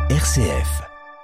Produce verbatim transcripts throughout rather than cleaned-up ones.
R C F.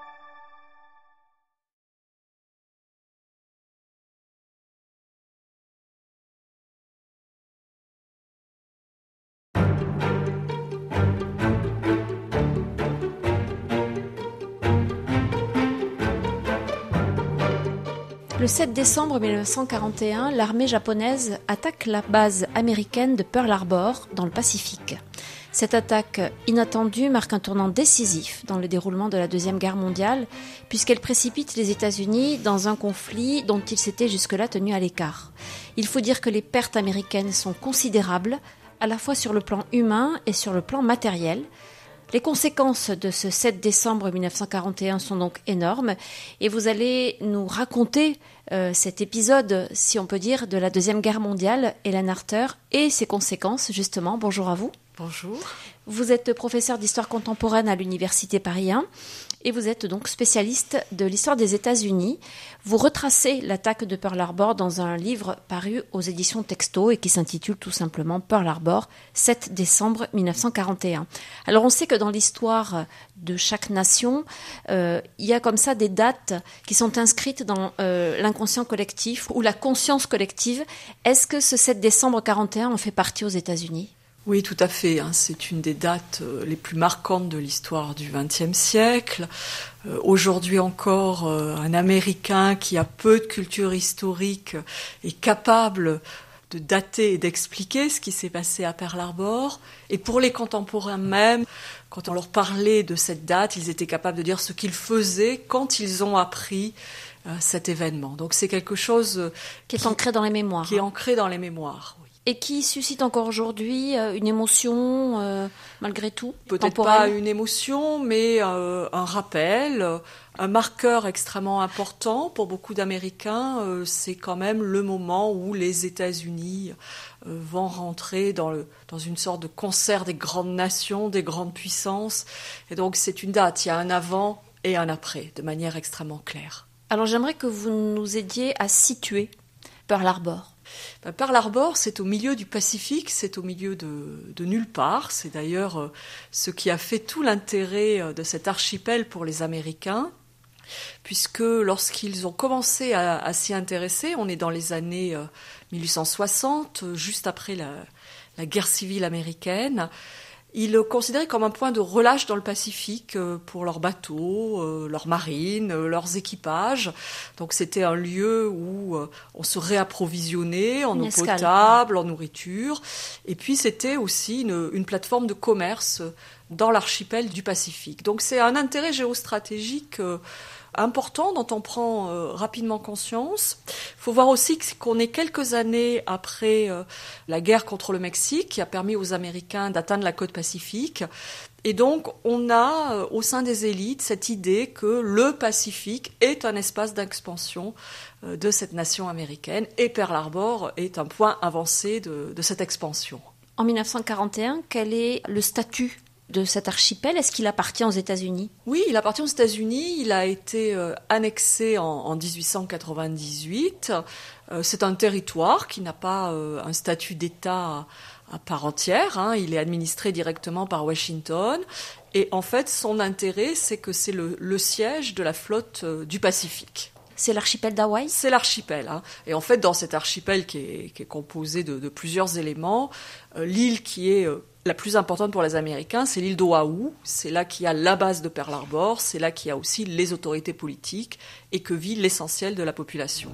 Le sept décembre mille neuf cent quarante et un, l'armée japonaise attaque la base américaine de Pearl Harbor dans le Pacifique. Cette attaque inattendue marque un tournant décisif dans le déroulement de la Deuxième Guerre mondiale, puisqu'elle précipite les États-Unis dans un conflit dont ils s'étaient jusque-là tenus à l'écart. Il faut dire que les pertes américaines sont considérables, à la fois sur le plan humain et sur le plan matériel. Les conséquences de ce sept décembre mille neuf cent quarante et un sont donc énormes et vous allez nous raconter euh, cet épisode, si on peut dire, de la Deuxième Guerre mondiale, Hélène Arter, et ses conséquences, justement. Bonjour à vous. Bonjour. Vous êtes professeur d'histoire contemporaine à l'Université Paris un et vous êtes donc spécialiste de l'histoire des États-Unis. Vous retracez l'attaque de Pearl Harbor dans un livre paru aux éditions Texto et qui s'intitule tout simplement Pearl Harbor, sept décembre mille neuf cent quarante et un. Alors on sait que dans l'histoire de chaque nation, euh, il y a comme ça des dates qui sont inscrites dans euh, l'inconscient collectif ou la conscience collective. Est-ce que ce sept décembre quarante et un en fait partie aux États-Unis ? Oui, tout à fait. Hein. C'est une des dates les plus marquantes de l'histoire du vingtième siècle. Euh, aujourd'hui encore, euh, un Américain qui a peu de culture historique est capable de dater et d'expliquer ce qui s'est passé à Pearl Harbor. Et pour les contemporains même, quand on leur parlait de cette date, ils étaient capables de dire ce qu'ils faisaient quand ils ont appris euh, cet événement. Donc c'est quelque chose qui est qui, ancré dans les mémoires. Qui est ancré dans les mémoires, oui. Et qui suscite encore aujourd'hui euh, une émotion, euh, malgré tout, peut-être temporelle. Pas une émotion, mais euh, un rappel, euh, un marqueur extrêmement important pour beaucoup d'Américains. Euh, c'est quand même le moment où les États-Unis euh, vont rentrer dans, le, dans une sorte de concert des grandes nations, des grandes puissances. Et donc c'est une date, il y a un avant et un après, de manière extrêmement claire. Alors j'aimerais que vous nous aidiez à situer Pearl Harbor. Ben, Pearl Harbor, c'est au milieu du Pacifique, c'est au milieu de, de nulle part. C'est d'ailleurs euh, ce qui a fait tout l'intérêt euh, de cet archipel pour les Américains, puisque lorsqu'ils ont commencé à, à s'y intéresser, on est dans les années euh, mille huit cent soixante, juste après la, la guerre civile américaine. Ils le considéraient comme un point de relâche dans le Pacifique pour leurs bateaux, leurs marines, leurs équipages. Donc c'était un lieu où on se réapprovisionnait en eau potable, en nourriture. Et puis c'était aussi une, une plateforme de commerce dans l'archipel du Pacifique. Donc c'est un intérêt géostratégique important dont on prend euh, rapidement conscience. Il faut voir aussi qu'on est quelques années après euh, la guerre contre le Mexique qui a permis aux Américains d'atteindre la côte pacifique. Et donc on a euh, au sein des élites cette idée que le Pacifique est un espace d'expansion euh, de cette nation américaine et Pearl Harbor est un point avancé de, de cette expansion. En mille neuf cent quarante et un, quel est le statut de cet archipel? Est-ce qu'il appartient aux États-Unis? Oui, il appartient aux États-Unis. Il a été euh, annexé en, en dix-huit cent quatre-vingt-dix-huit. Euh, c'est un territoire qui n'a pas euh, un statut d'État à, à part entière. Hein. Il est administré directement par Washington. Et en fait, son intérêt, c'est que c'est le, le siège de la flotte euh, du Pacifique. C'est l'archipel d'Hawaï ? C'est l'archipel. Hein. Et en fait, dans cet archipel qui est, qui est composé de, de plusieurs éléments, euh, l'île qui est euh, la plus importante pour les Américains, c'est l'île d'Oahu. C'est là qu'il y a la base de Pearl Harbor. C'est là qu'il y a aussi les autorités politiques et que vit l'essentiel de la population.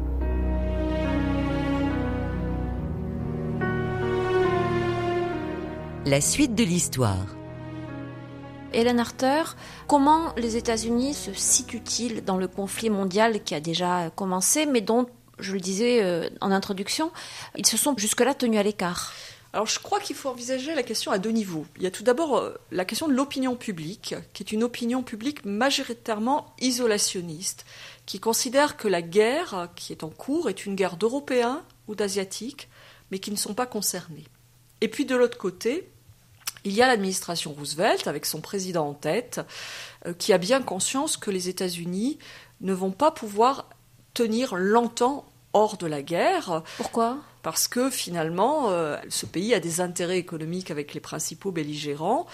La suite de l'histoire. Hélène Arter, comment les États-Unis se situent-ils dans le conflit mondial qui a déjà commencé, mais dont, je le disais euh, en introduction, ils se sont jusque-là tenus à l'écart ? Alors je crois qu'il faut envisager la question à deux niveaux. Il y a tout d'abord la question de l'opinion publique, qui est une opinion publique majoritairement isolationniste, qui considère que la guerre qui est en cours est une guerre d'Européens ou d'Asiatiques, mais qui ne sont pas concernés. Et puis de l'autre côté, il y a l'administration Roosevelt, avec son président en tête, euh, qui a bien conscience que les États-Unis ne vont pas pouvoir tenir longtemps hors de la guerre. Pourquoi ? Parce que finalement, euh, ce pays a des intérêts économiques avec les principaux belligérants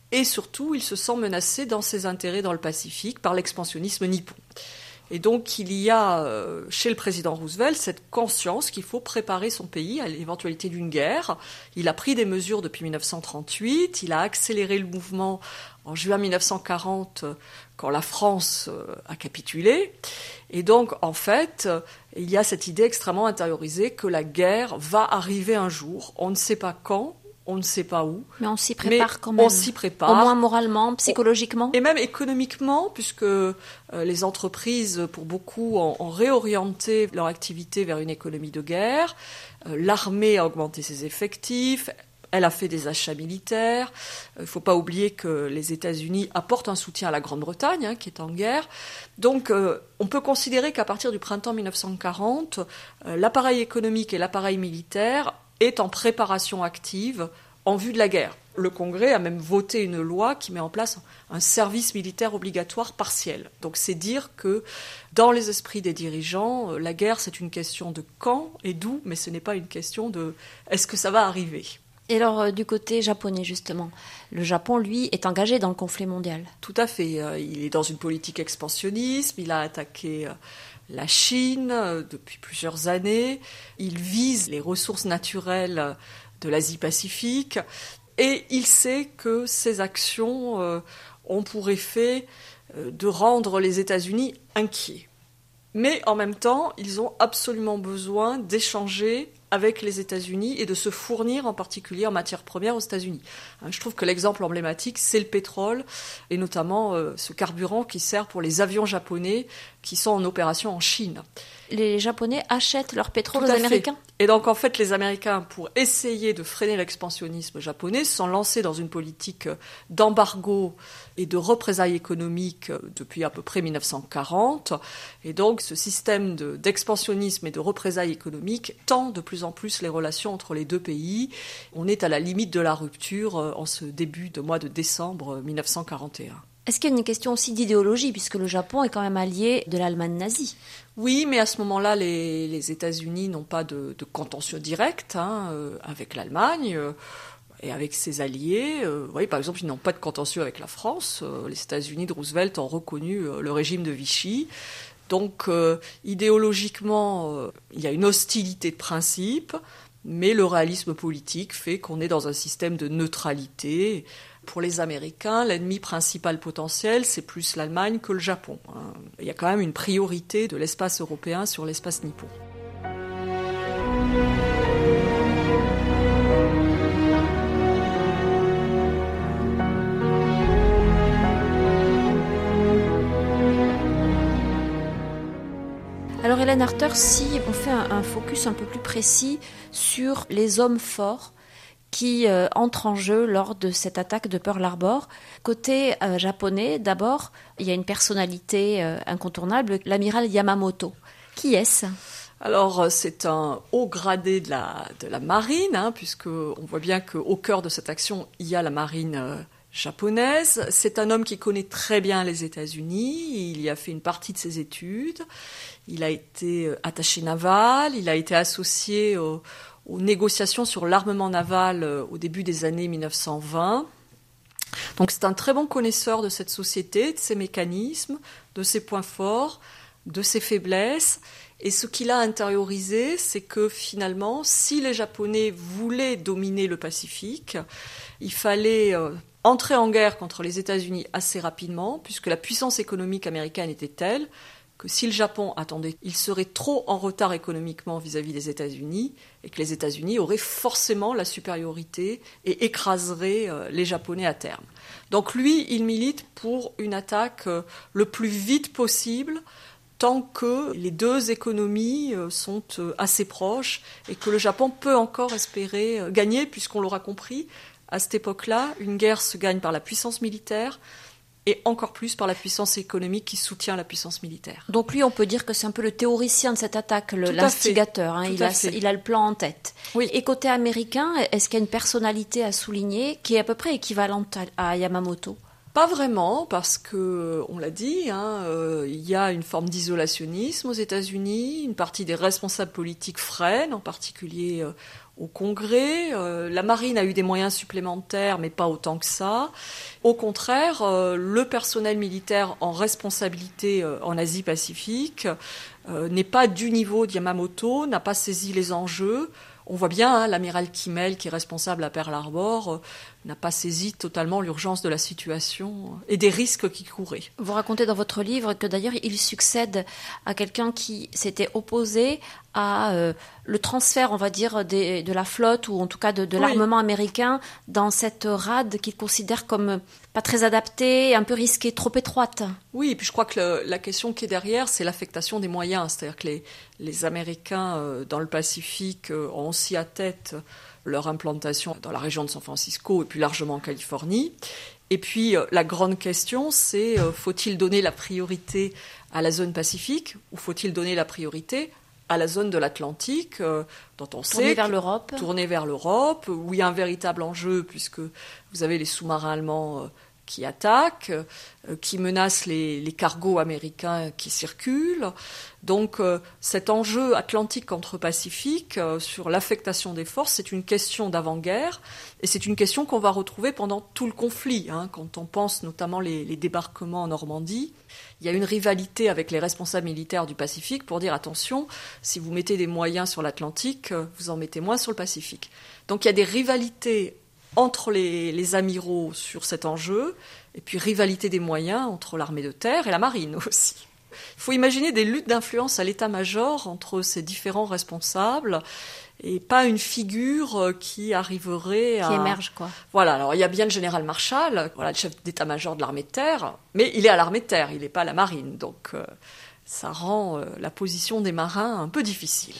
et surtout, il se sent menacé dans ses intérêts dans le Pacifique par l'expansionnisme nippon. Et donc, il y a euh, chez le président Roosevelt cette conscience qu'il faut préparer son pays à l'éventualité d'une guerre. Il a pris des mesures depuis dix-neuf cent trente-huit, il a accéléré le mouvement en juin dix-neuf cent quarante, quand la France euh, a capitulé. Et donc, en fait, euh, il y a cette idée extrêmement intériorisée que la guerre va arriver un jour. On ne sait pas quand, on ne sait pas où. Mais on s'y prépare mais quand même. On s'y prépare. Au moins moralement, psychologiquement. Et même économiquement, puisque euh, les entreprises, pour beaucoup, ont, ont réorienté leur activité vers une économie de guerre. Euh, l'armée a augmenté ses effectifs. Elle a fait des achats militaires. Il ne faut pas oublier que les États-Unis apportent un soutien à la Grande-Bretagne, hein, qui est en guerre. Donc, euh, on peut considérer qu'à partir du printemps dix-neuf cent quarante, euh, l'appareil économique et l'appareil militaire est en préparation active en vue de la guerre. Le Congrès a même voté une loi qui met en place un service militaire obligatoire partiel. Donc, c'est dire que dans les esprits des dirigeants, la guerre, c'est une question de quand et d'où, mais ce n'est pas une question de est-ce que ça va arriver. Et alors, euh, du côté japonais, justement, le Japon, lui, est engagé dans le conflit mondial. Tout à fait. Euh, il est dans une politique expansionnisme. Il a attaqué euh, la Chine euh, depuis plusieurs années. Il vise les ressources naturelles euh, de l'Asie-Pacifique. Et il sait que ces actions euh, ont pour effet euh, de rendre les États-Unis inquiets. Mais en même temps, ils ont absolument besoin d'échanger avec les États-Unis et de se fournir en particulier en matières premières aux États-Unis. Je trouve que l'exemple emblématique, c'est le pétrole, et notamment euh, ce carburant qui sert pour les avions japonais qui sont en opération en Chine. Les Japonais achètent leur pétrole Tout aux à fait. Américains. Et donc, en fait, les Américains, pour essayer de freiner l'expansionnisme japonais, se sont lancés dans une politique d'embargo et de représailles économiques depuis à peu près dix-neuf cent quarante. Et donc, ce système de, d'expansionnisme et de représailles économiques tend de plus en plus les relations entre les deux pays. On est à la limite de la rupture en ce début de mois de décembre dix-neuf cent quarante et un. Est-ce qu'il y a une question aussi d'idéologie, puisque le Japon est quand même allié de l'Allemagne nazie ? Oui, mais à ce moment-là, les, les États-Unis n'ont pas de, de contentieux direct hein, euh, avec l'Allemagne euh, et avec ses alliés. Euh, oui, par exemple, ils n'ont pas de contentieux avec la France. Euh, les États-Unis de Roosevelt ont reconnu euh, le régime de Vichy. Donc, euh, idéologiquement, euh, il y a une hostilité de principe, mais le réalisme politique fait qu'on est dans un système de neutralité. Pour les Américains, l'ennemi principal potentiel, c'est plus l'Allemagne que le Japon. Il y a quand même une priorité de l'espace européen sur l'espace nippon. Alors Hélène Arter, si on fait un, un focus un peu plus précis sur les hommes forts qui euh, entrent en jeu lors de cette attaque de Pearl Harbor. Côté euh, japonais, d'abord, il y a une personnalité euh, incontournable, l'amiral Yamamoto. Qui est-ce ? Alors, c'est un haut gradé de la, de la marine, hein, puisqu'on voit bien qu'au cœur de cette action, il y a la marine euh, japonaise. C'est un homme qui connaît très bien les États-Unis. Il y a fait une partie de ses études. Il a été attaché naval. Il a été associé au aux négociations sur l'armement naval au début des années dix-neuf cent vingt. Donc c'est un très bon connaisseur de cette société, de ses mécanismes, de ses points forts, de ses faiblesses. Et ce qu'il a intériorisé, c'est que finalement, si les Japonais voulaient dominer le Pacifique, il fallait euh, entrer en guerre contre les États-Unis assez rapidement, puisque la puissance économique américaine était telle que si le Japon attendait, il serait trop en retard économiquement vis-à-vis des États-Unis et que les États-Unis auraient forcément la supériorité et écraseraient euh, les Japonais à terme. Donc lui, il milite pour une attaque euh, le plus vite possible tant que les deux économies euh, sont euh, assez proches et que le Japon peut encore espérer euh, gagner, puisqu'on l'aura compris, à cette époque-là, une guerre se gagne par la puissance militaire et encore plus par la puissance économique qui soutient la puissance militaire. Donc lui, on peut dire que c'est un peu le théoricien de cette attaque, le, l'instigateur. Hein, il, a, il a le plan en tête. Oui. Et côté américain, est-ce qu'il y a une personnalité à souligner qui est à peu près équivalente à, à Yamamoto ? Pas vraiment, parce que, on l'a dit, hein, euh, il y a une forme d'isolationnisme aux États-Unis, une partie des responsables politiques freinent, en particulier euh, au Congrès. Euh, la marine a eu des moyens supplémentaires, mais pas autant que ça. Au contraire, euh, le personnel militaire en responsabilité euh, en Asie-Pacifique euh, n'est pas du niveau de Yamamoto, n'a pas saisi les enjeux. On voit bien, hein, l'amiral Kimmel, qui est responsable à Pearl Harbor, euh, n'a pas saisi totalement l'urgence de la situation et des risques qu'il courait. Vous racontez dans votre livre que d'ailleurs il succède à quelqu'un qui s'était opposé à euh, le transfert, on va dire, des, de la flotte ou en tout cas de, de oui. l'armement américain dans cette rade qu'il considère comme pas très adaptée, un peu risquée, trop étroite. Oui, et puis je crois que le, la question qui est derrière, c'est l'affectation des moyens. C'est-à-dire que les, les Américains euh, dans le Pacifique euh, ont aussi à tête leur implantation dans la région de San Francisco et puis largement en Californie. Et puis euh, la grande question, c'est euh, faut-il donner la priorité à la zone Pacifique ou faut-il donner la priorité à la zone de l'Atlantique, euh, dont on tourner sait... Tourner vers l'Europe. Tourner vers l'Europe, où il y a un véritable enjeu, puisque vous avez les sous-marins allemands euh, qui attaquent, euh, qui menacent les, les cargos américains qui circulent. Donc euh, cet enjeu Atlantique contre Pacifique euh, sur l'affectation des forces, c'est une question d'avant-guerre, et c'est une question qu'on va retrouver pendant tout le conflit. Hein, quand on pense notamment les, les débarquements en Normandie, il y a une rivalité avec les responsables militaires du Pacifique pour dire attention, si vous mettez des moyens sur l'Atlantique, vous en mettez moins sur le Pacifique. Donc il y a des rivalités entre les, les amiraux sur cet enjeu, et puis rivalité des moyens entre l'armée de terre et la marine aussi. Il faut imaginer des luttes d'influence à l'état-major entre ces différents responsables, et pas une figure qui arriverait à... Qui émerge, quoi. Voilà, alors il y a bien le général Marshall, voilà, le chef d'état-major de l'armée de terre, mais il est à l'armée de terre, il n'est pas à la marine, donc euh, ça rend euh, la position des marins un peu difficile.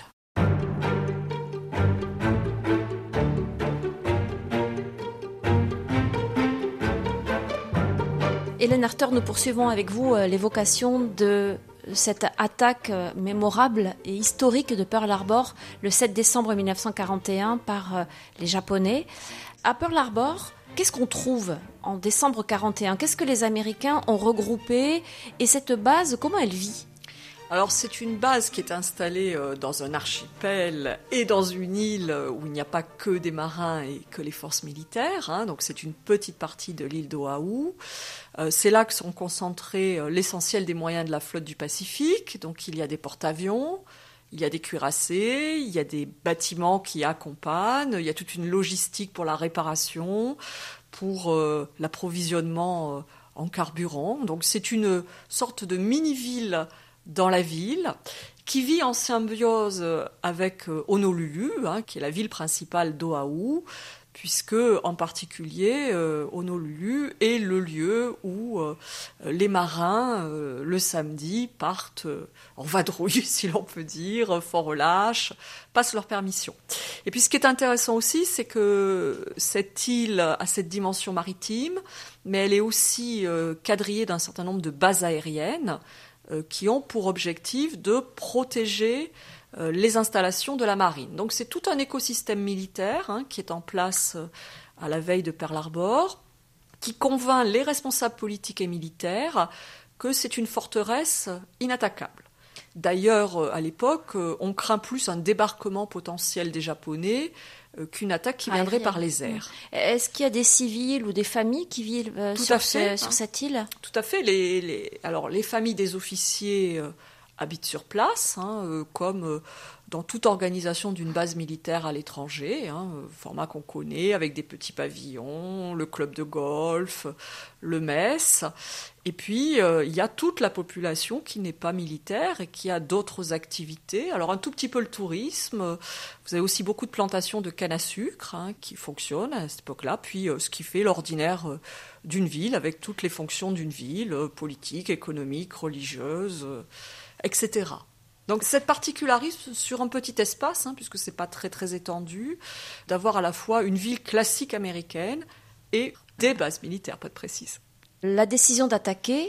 Hélène Arthur, nous poursuivons avec vous euh, l'évocation de cette attaque euh, mémorable et historique de Pearl Harbor le sept décembre mille neuf cent quarante et un par euh, les Japonais. À Pearl Harbor, qu'est-ce qu'on trouve en décembre quarante et un ? Qu'est-ce que les Américains ont regroupé ? Et cette base, comment elle vit ? Alors c'est une base qui est installée dans un archipel et dans une île où il n'y a pas que des marins et que les forces militaires, hein, donc c'est une petite partie de l'île d'Oahu. Euh, c'est là que sont concentrés l'essentiel des moyens de la flotte du Pacifique, donc il y a des porte-avions, il y a des cuirassés, il y a des bâtiments qui accompagnent, il y a toute une logistique pour la réparation, pour euh, l'approvisionnement euh, en carburant, donc c'est une sorte de mini-ville dans la ville, qui vit en symbiose avec Honolulu, hein, qui est la ville principale d'Oahu, puisque en particulier euh, Honolulu est le lieu où euh, les marins, euh, le samedi, partent euh, en vadrouille, si l'on peut dire, fort relâche, passent leur permission. Et puis ce qui est intéressant aussi, c'est que cette île a cette dimension maritime, mais elle est aussi euh, quadrillée d'un certain nombre de bases aériennes, qui ont pour objectif de protéger euh, les installations de la marine. Donc c'est tout un écosystème militaire hein, qui est en place euh, à la veille de Pearl Harbor, qui convainc les responsables politiques et militaires que c'est une forteresse inattaquable. D'ailleurs, à l'époque, on craint plus un débarquement potentiel des Japonais qu'une attaque qui viendrait ah, par les airs. Est-ce qu'il y a des civils ou des familles qui vivent euh, sur, fait, ce, sur hein. cette île ? Tout à fait. Les, les, alors, les familles des officiers euh, habitent sur place, hein, euh, comme euh, dans toute organisation d'une base militaire à l'étranger, hein, euh, format qu'on connaît, avec des petits pavillons, le club de golf, le mess. Et puis, euh, il y a toute la population qui n'est pas militaire et qui a d'autres activités. Alors, un tout petit peu le tourisme. Vous avez aussi beaucoup de plantations de canne à sucre hein, qui fonctionnent à cette époque-là. Puis, euh, ce qui fait l'ordinaire euh, d'une ville, avec toutes les fonctions d'une ville, euh, politique, économique, religieuse, euh, et cetera. Donc, cette particularisme sur un petit espace, hein, puisque c'est pas très, très étendu, d'avoir à la fois une ville classique américaine et des bases militaires, pas de précise. La décision d'attaquer,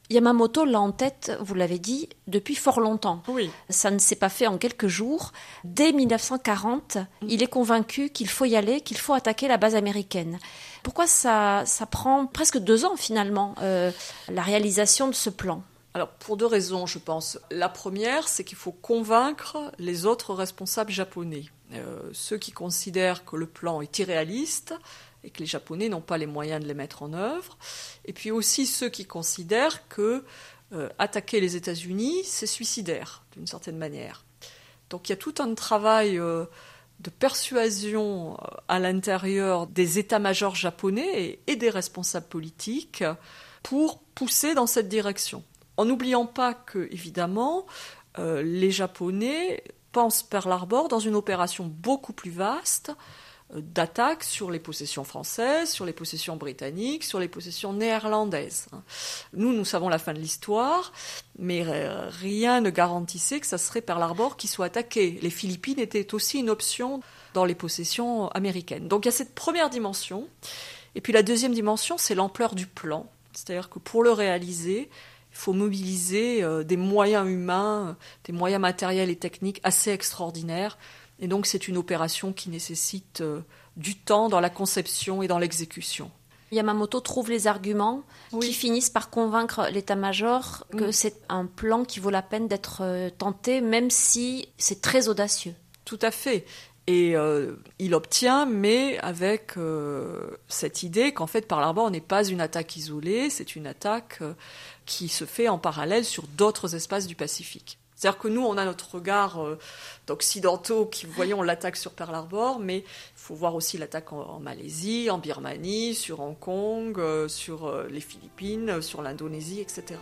Yamamoto l'a en tête, vous l'avez dit, depuis fort longtemps. Oui. Ça ne s'est pas fait en quelques jours. Dès dix-neuf cent quarante, mmh. il est convaincu qu'il faut y aller, qu'il faut attaquer la base américaine. Pourquoi ça, ça prend presque deux ans finalement, euh, la réalisation de ce plan ? Alors, pour deux raisons, je pense. La première, c'est qu'il faut convaincre les autres responsables japonais. Euh, ceux qui considèrent que le plan est irréaliste et que les Japonais n'ont pas les moyens de les mettre en œuvre. Et puis aussi ceux qui considèrent que euh, attaquer les États-Unis, c'est suicidaire, d'une certaine manière. Donc il y a tout un travail euh, de persuasion à l'intérieur des états-majors japonais et, et des responsables politiques pour pousser dans cette direction. En n'oubliant pas que, évidemment, euh, les Japonais pensent Pearl Harbor dans une opération beaucoup plus vaste euh, d'attaque sur les possessions françaises, sur les possessions britanniques, sur les possessions néerlandaises. Nous, nous savons la fin de l'histoire, mais euh, rien ne garantissait que ça serait Pearl Harbor qui soit attaqué. Les Philippines étaient aussi une option dans les possessions américaines. Donc il y a cette première dimension. Et puis la deuxième dimension, c'est l'ampleur du plan. C'est-à-dire que pour le réaliser, il faut mobiliser euh, des moyens humains, euh, des moyens matériels et techniques assez extraordinaires. Et donc c'est une opération qui nécessite euh, du temps dans la conception et dans l'exécution. Yamamoto trouve les arguments oui. qui finissent par convaincre l'état-major que mmh. c'est un plan qui vaut la peine d'être euh, tenté, même si c'est très audacieux. Tout à fait. Et euh, il obtient, mais avec euh, cette idée qu'en fait, Pearl Harbor n'est pas une attaque isolée, c'est une attaque euh, qui se fait en parallèle sur d'autres espaces du Pacifique. C'est-à-dire que nous, on a notre regard euh, d'occidentaux qui voyons l'attaque sur Pearl Harbor, mais il faut voir aussi l'attaque en, en Malaisie, en Birmanie, sur Hong Kong, euh, sur euh, les Philippines, euh, sur l'Indonésie, et cetera.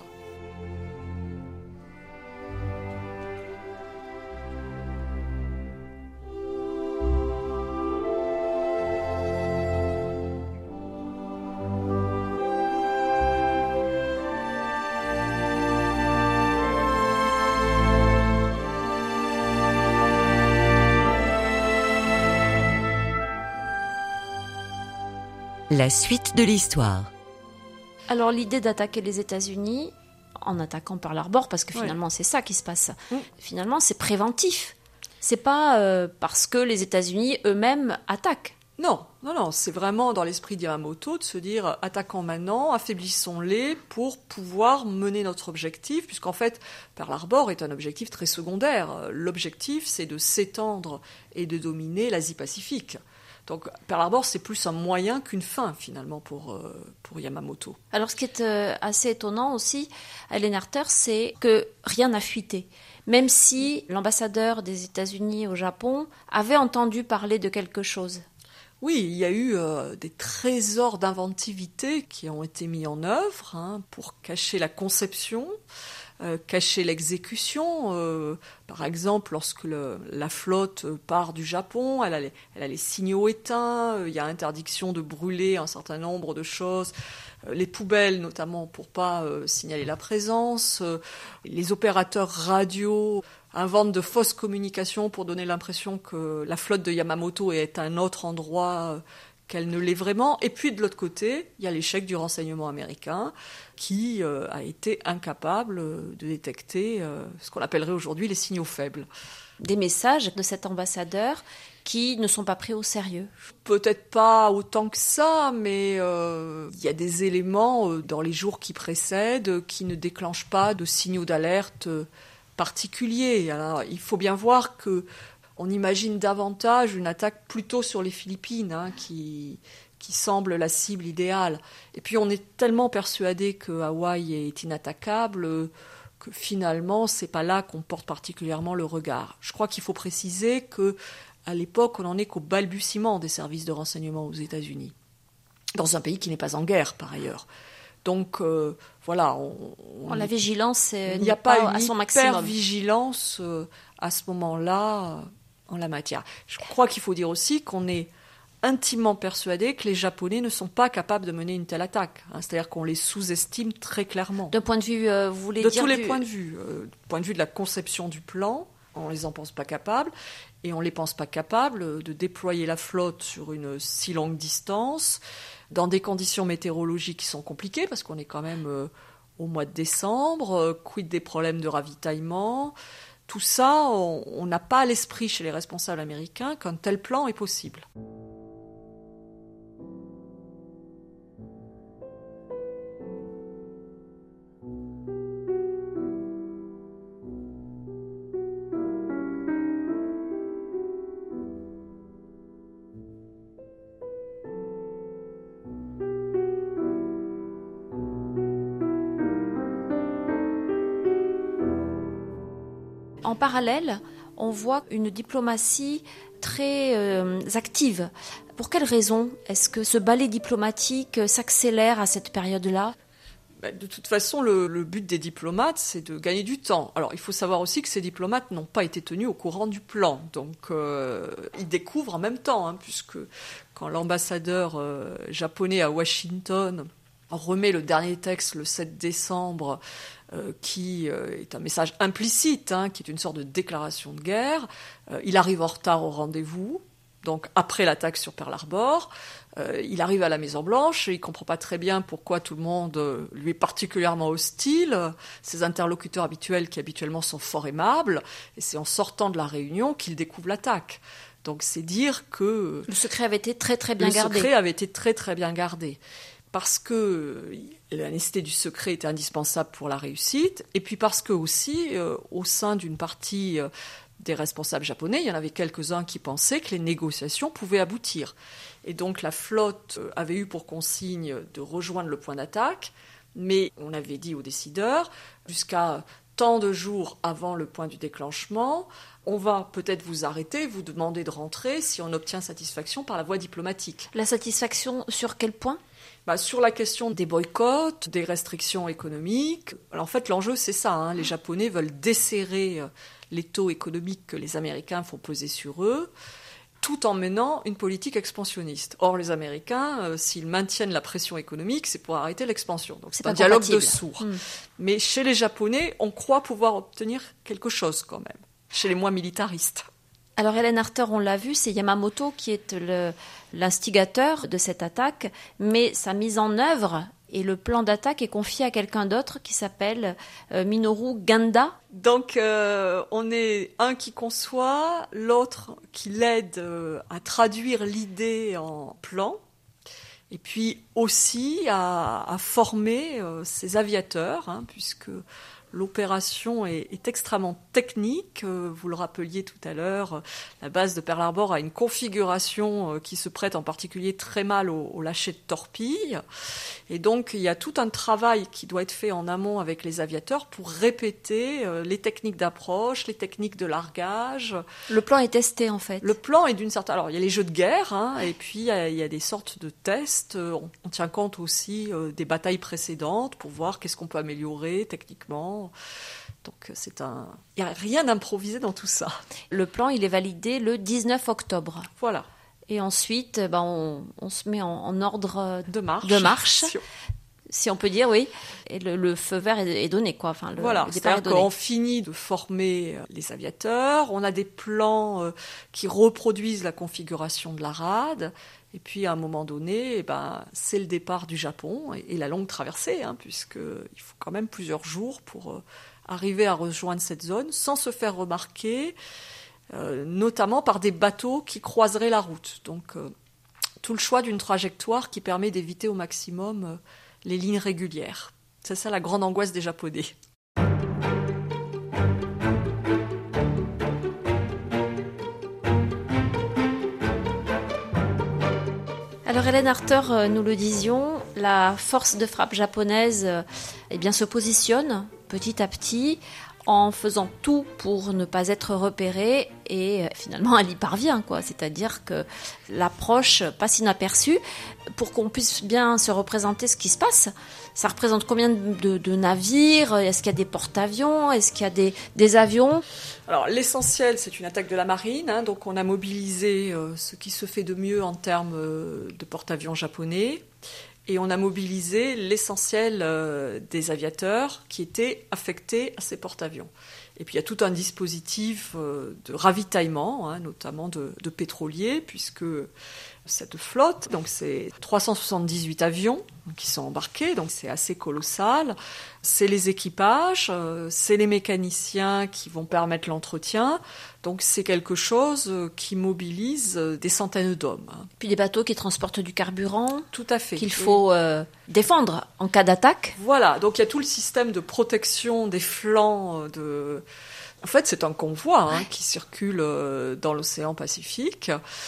La suite de l'histoire. Alors l'idée d'attaquer les États-Unis en attaquant Pearl Harbor, parce que finalement ouais. c'est ça qui se passe. Mmh. Finalement c'est préventif. C'est pas euh, parce que les États-Unis eux-mêmes attaquent. Non, non, non. C'est vraiment dans l'esprit d'Yamamoto de se dire attaquons maintenant, affaiblissons-les pour pouvoir mener notre objectif, puisqu'en fait Pearl Harbor est un objectif très secondaire. L'objectif c'est de s'étendre et de dominer l'Asie-Pacifique. Donc Pearl Harbor, c'est plus un moyen qu'une fin, finalement, pour, euh, pour Yamamoto. Alors, ce qui est euh, assez étonnant aussi, à Hélène Arter, c'est que rien n'a fuité. Même si l'ambassadeur des États-Unis au Japon avait entendu parler de quelque chose. Oui, il y a eu euh, des trésors d'inventivité qui ont été mis en œuvre hein, pour cacher la conception, euh, cacher l'exécution. Euh, par exemple, lorsque le, la flotte part du Japon, elle a les, elle a les signaux éteints, euh, il y a interdiction de brûler un certain nombre de choses, euh, les poubelles notamment pour pas euh, signaler la présence, euh, les opérateurs radio inventent de fausses communications pour donner l'impression que la flotte de Yamamoto est à un autre endroit qu'elle ne l'est vraiment. Et puis de l'autre côté, il y a l'échec du renseignement américain qui euh, a été incapable de détecter euh, ce qu'on appellerait aujourd'hui les signaux faibles. Des messages de cet ambassadeur qui ne sont pas pris au sérieux. Peut-être pas autant que ça, mais euh, il y a des éléments euh, dans les jours qui précèdent qui ne déclenchent pas de signaux d'alerte euh, particulier. Alors, il faut bien voir que on imagine davantage une attaque plutôt sur les Philippines, hein, qui, qui semble la cible idéale. Et puis on est tellement persuadé que Hawaï est inattaquable euh, que finalement c'est pas là qu'on porte particulièrement le regard. Je crois qu'il faut préciser que à l'époque on n'en est qu'au balbutiement des services de renseignement aux États-Unis, dans un pays qui n'est pas en guerre par ailleurs. Donc euh, voilà, on, on la vigilance il n'y a pas, pas une à son maximum. Hyper-vigilance euh, à ce moment-là euh, en la matière. Je crois qu'il faut dire aussi qu'on est intimement persuadé que les Japonais ne sont pas capables de mener une telle attaque. Hein, c'est-à-dire qu'on les sous-estime très clairement. D'un point de vue, euh, vous voulez de dire tous les du... points de vue, euh, du point de vue de la conception du plan, on les en pense pas capables. Et on ne les pense pas capables de déployer la flotte sur une si longue distance, dans des conditions météorologiques qui sont compliquées, parce qu'on est quand même euh, au mois de décembre, quid des problèmes de ravitaillement. Tout ça, on n'a pas à l'esprit chez les responsables américains qu'un tel plan est possible. En parallèle, on voit une diplomatie très euh, active. Pour quelles raisons est-ce que ce ballet diplomatique s'accélère à cette période-là ? De toute façon, le, le but des diplomates, c'est de gagner du temps. Alors, il faut savoir aussi que ces diplomates n'ont pas été tenus au courant du plan. Donc, euh, ils découvrent en même temps, hein, puisque quand l'ambassadeur euh, japonais à Washington remet le dernier texte le sept décembre, euh, qui euh, est un message implicite, hein, qui est une sorte de déclaration de guerre, euh, il arrive en retard au rendez-vous, donc après l'attaque sur Pearl Harbor. Euh, il arrive à la Maison-Blanche, il ne comprend pas très bien pourquoi tout le monde euh, lui est particulièrement hostile, ses interlocuteurs habituels qui habituellement sont fort aimables, et c'est en sortant de la réunion qu'il découvre l'attaque. Donc c'est dire que... Le secret avait été très très bien le gardé. Le secret avait été très très bien gardé. Parce que la nécessité du secret était indispensable pour la réussite, et puis parce que aussi, euh, au sein d'une partie euh, des responsables japonais, il y en avait quelques-uns qui pensaient que les négociations pouvaient aboutir. Et donc la flotte avait eu pour consigne de rejoindre le point d'attaque, mais on avait dit aux décideurs, jusqu'à tant de jours avant le point du déclenchement, on va peut-être vous arrêter, vous demander de rentrer si on obtient satisfaction par la voie diplomatique. La satisfaction sur quel point ? Bah, sur la question des boycotts, des restrictions économiques. Alors, en fait, l'enjeu, c'est ça. Hein. Les Japonais veulent desserrer les taux économiques que les Américains font peser sur eux, tout en menant une politique expansionniste. Or, les Américains, euh, s'ils maintiennent la pression économique, c'est pour arrêter l'expansion. Donc, c'est, c'est un dialogue de sourds. Mmh. Mais chez les Japonais, on croit pouvoir obtenir quelque chose quand même, chez les moins militaristes. Alors Hélène Arthur, on l'a vu, c'est Yamamoto qui est le, l'instigateur de cette attaque, mais sa mise en œuvre et le plan d'attaque est confié à quelqu'un d'autre qui s'appelle euh, Minoru Ganda. Donc euh, on est un qui conçoit, l'autre qui l'aide euh, à traduire l'idée en plan, et puis aussi à, à former euh, ses aviateurs, hein, puisque l'opération est, est extrêmement technique. Vous le rappeliez tout à l'heure, la base de Pearl Harbor a une configuration qui se prête en particulier très mal au, au lâcher de torpilles. Et donc, il y a tout un travail qui doit être fait en amont avec les aviateurs pour répéter les techniques d'approche, les techniques de largage. Le plan est testé, en fait. Le plan est d'une certaine... Alors, il y a les jeux de guerre, hein, et puis il y, a, il y a des sortes de tests. On, on tient compte aussi euh, des batailles précédentes pour voir qu'est-ce qu'on peut améliorer techniquement. Donc c'est un... il n'y a rien d'improvisé dans tout ça. Le plan, il est validé le dix-neuf octobre. Voilà. Et ensuite, ben, on, on se met en, en ordre de marche. De marche si, on... si on peut dire, oui. Et le, le feu vert est, est donné, quoi. Enfin, le, voilà, le c'est-à-dire est qu'on finit de former les aviateurs, on a des plans euh, qui reproduisent la configuration de la rade. Et puis, à un moment donné, eh ben, c'est le départ du Japon et, et la longue traversée, hein, puisqu'il faut quand même plusieurs jours pour euh, arriver à rejoindre cette zone sans se faire remarquer, euh, notamment par des bateaux qui croiseraient la route. Donc, euh, tout le choix d'une trajectoire qui permet d'éviter au maximum euh, les lignes régulières. C'est ça la grande angoisse des Japonais. Alors Hélène Arthur, nous le disions, la force de frappe japonaise eh bien, se positionne petit à petit en faisant tout pour ne pas être repérée et finalement elle y parvient, quoi. C'est-à-dire que l'approche passe inaperçue. Pour qu'on puisse bien se représenter ce qui se passe, ça représente combien de, de navires ? Est-ce qu'il y a des porte-avions ? Est-ce qu'il y a des, des avions ? Alors l'essentiel, c'est une attaque de la marine, hein, donc on a mobilisé euh, ce qui se fait de mieux en termes euh, de porte-avions japonais, et on a mobilisé l'essentiel euh, des aviateurs qui étaient affectés à ces porte-avions. Et puis il y a tout un dispositif euh, de ravitaillement, hein, notamment de, de pétroliers, puisque cette flotte. Donc c'est trois cent soixante-dix-huit avions qui sont embarqués, donc c'est assez colossal. C'est les équipages, euh, c'est les mécaniciens qui vont permettre l'entretien. Donc c'est quelque chose qui mobilise des centaines d'hommes. Puis des bateaux qui transportent du carburant. Tout à fait. Qu'il faut euh, défendre en cas d'attaque. Voilà, donc il y a tout le système de protection des flancs de... En fait, c'est un convoi hein, qui circule euh, dans l'océan Pacifique.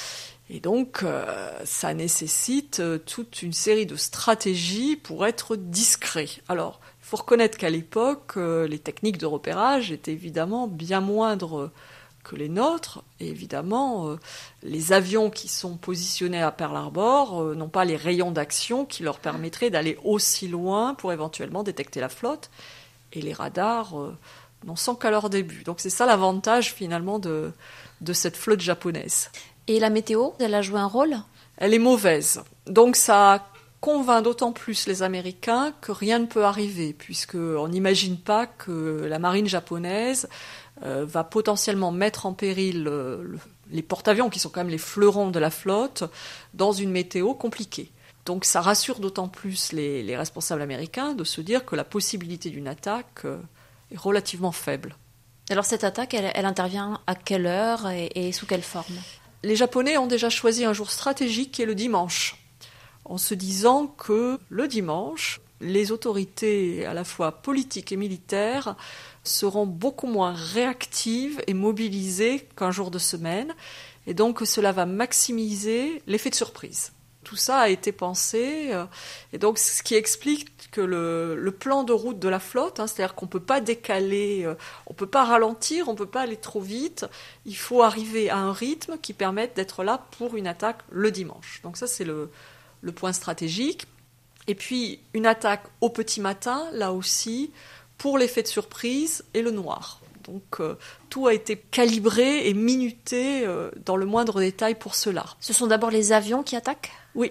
Et donc, euh, ça nécessite toute une série de stratégies pour être discret. Alors, il faut reconnaître qu'à l'époque, euh, les techniques de repérage étaient évidemment bien moindres que les nôtres. Et évidemment, euh, les avions qui sont positionnés à Pearl Harbor euh, n'ont pas les rayons d'action qui leur permettraient d'aller aussi loin pour éventuellement détecter la flotte. Et les radars euh, n'en sont qu'à leur début. Donc c'est ça l'avantage finalement de, de cette flotte japonaise. Et la météo, elle a joué un rôle ? Elle est mauvaise. Donc ça convainc d'autant plus les Américains que rien ne peut arriver, puisqu'on n'imagine pas que la marine japonaise euh, va potentiellement mettre en péril euh, le, les porte-avions, qui sont quand même les fleurons de la flotte, dans une météo compliquée. Donc ça rassure d'autant plus les, les responsables américains de se dire que la possibilité d'une attaque euh, est relativement faible. Alors cette attaque, elle, elle intervient à quelle heure et, et sous quelle forme ? Les Japonais ont déjà choisi un jour stratégique qui est le dimanche, en se disant que le dimanche, les autorités à la fois politiques et militaires seront beaucoup moins réactives et mobilisées qu'un jour de semaine, et donc cela va maximiser l'effet de surprise. Tout ça a été pensé, et donc ce qui explique que le, le plan de route de la flotte, hein, c'est-à-dire qu'on ne peut pas décaler, on ne peut pas ralentir, on ne peut pas aller trop vite, il faut arriver à un rythme qui permette d'être là pour une attaque le dimanche. Donc ça, c'est le, le point stratégique. Et puis, une attaque au petit matin, là aussi, pour l'effet de surprise et le noir. Donc euh, tout a été calibré et minuté euh, dans le moindre détail pour cela. Ce sont d'abord les avions qui attaquent ? Oui.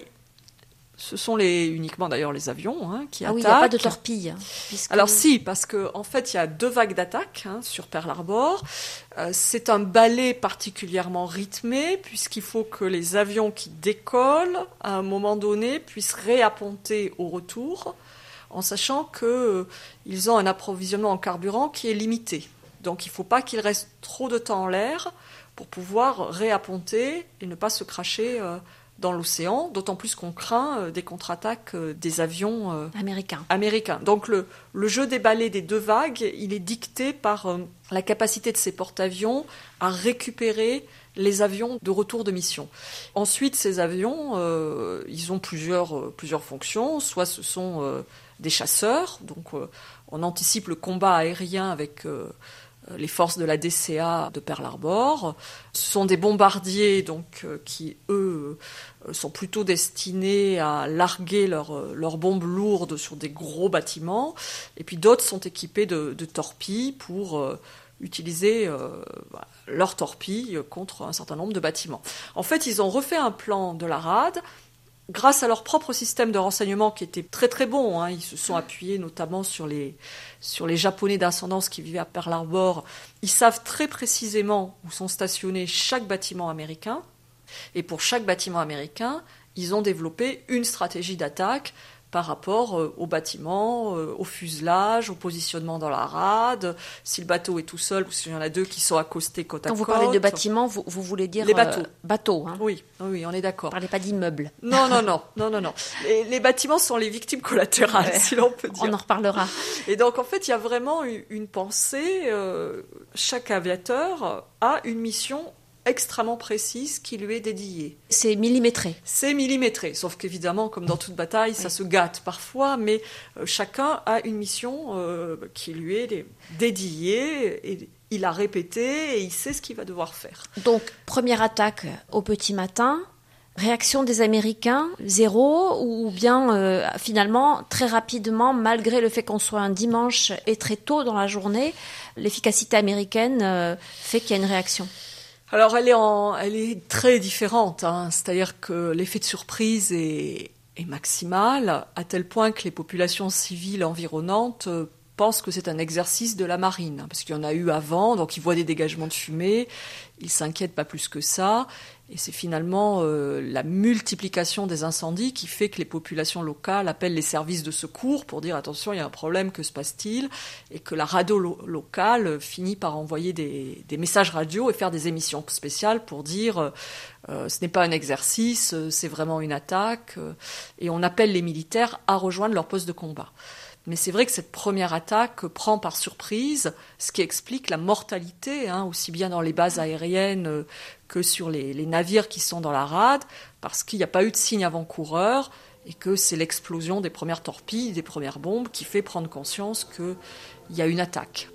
Ce sont les, uniquement d'ailleurs les avions hein, qui ah attaquent. Oui, il n'y a pas de torpilles. Puisque... Alors si, parce qu'en en fait, il y a deux vagues d'attaques hein, sur Pearl Harbor. Euh, c'est un balai particulièrement rythmé, puisqu'il faut que les avions qui décollent, à un moment donné, puissent réapponter au retour, en sachant qu'ils euh, ont un approvisionnement en carburant qui est limité. Donc il ne faut pas qu'ils restent trop de temps en l'air pour pouvoir réapponter et ne pas se cracher euh, dans l'océan, d'autant plus qu'on craint euh, des contre-attaques euh, des avions euh, américains. américains. Donc le, le jeu des balais des deux vagues, il est dicté par euh, la capacité de ces porte-avions à récupérer les avions de retour de mission. Ensuite, ces avions, euh, ils ont plusieurs, euh, plusieurs fonctions. Soit ce sont euh, des chasseurs, donc euh, on anticipe le combat aérien avec... Euh, les forces de la D C A de Pearl Harbor. Ce sont des bombardiers donc, euh, qui, eux, euh, sont plutôt destinés à larguer leurs leur bombes lourdes sur des gros bâtiments. Et puis d'autres sont équipés de, de torpilles pour euh, utiliser euh, bah, leurs torpilles contre un certain nombre de bâtiments. En fait, ils ont refait un plan de la rade grâce à leur propre système de renseignement qui était très très bon. Hein. Ils se sont appuyés notamment sur les, sur les Japonais d'ascendance qui vivaient à Pearl Harbor. Ils savent très précisément où sont stationnés chaque bâtiment américain. Et pour chaque bâtiment américain, ils ont développé une stratégie d'attaque par rapport euh, au bâtiment, euh, au fuselage, au positionnement dans la rade, si le bateau est tout seul ou s'il y en a deux qui sont accostés côte à côte. Quand vous parlez de bâtiment, vous, vous voulez dire les bateaux. Euh, bateaux hein. Oui, oui, on est d'accord. Vous ne parlez pas d'immeubles. Non, non, non, non, non, non. Les, les bâtiments sont les victimes collatérales, ouais. si l'on peut dire. On en reparlera. Et donc, en fait, il y a vraiment une, une pensée. Euh, chaque aviateur a une mission extrêmement précise qui lui est dédiée. C'est millimétré. C'est millimétré, sauf qu'évidemment, comme dans toute bataille, oui. ça se gâte parfois, mais euh, chacun a une mission euh, qui lui est dédiée, et il a répété et il sait ce qu'il va devoir faire. Donc, première attaque au petit matin, réaction des Américains, zéro, ou bien euh, finalement, très rapidement, malgré le fait qu'on soit un dimanche et très tôt dans la journée, l'efficacité américaine euh, fait qu'il y a une réaction. Alors, elle est, en, elle est très différente, hein. C'est-à-dire que l'effet de surprise est, est maximal, à tel point que les populations civiles environnantes pensent que c'est un exercice de la marine, parce qu'il y en a eu avant, donc ils voient des dégagements de fumée, ils ne s'inquiètent pas plus que ça, Et c'est finalement euh, la multiplication des incendies qui fait que les populations locales appellent les services de secours pour dire attention, il y a un problème, que se passe-t-il? Et que la radio lo- locale finit par envoyer des, des messages radio et faire des émissions spéciales pour dire euh, ce n'est pas un exercice, c'est vraiment une attaque. Euh, et on appelle les militaires à rejoindre leur poste de combat. Mais c'est vrai que cette première attaque prend par surprise, ce qui explique la mortalité, hein, aussi bien dans les bases aériennes que sur les, les navires qui sont dans la rade, parce qu'il n'y a pas eu de signe avant-coureur et que c'est l'explosion des premières torpilles, des premières bombes qui fait prendre conscience qu'il y a une attaque.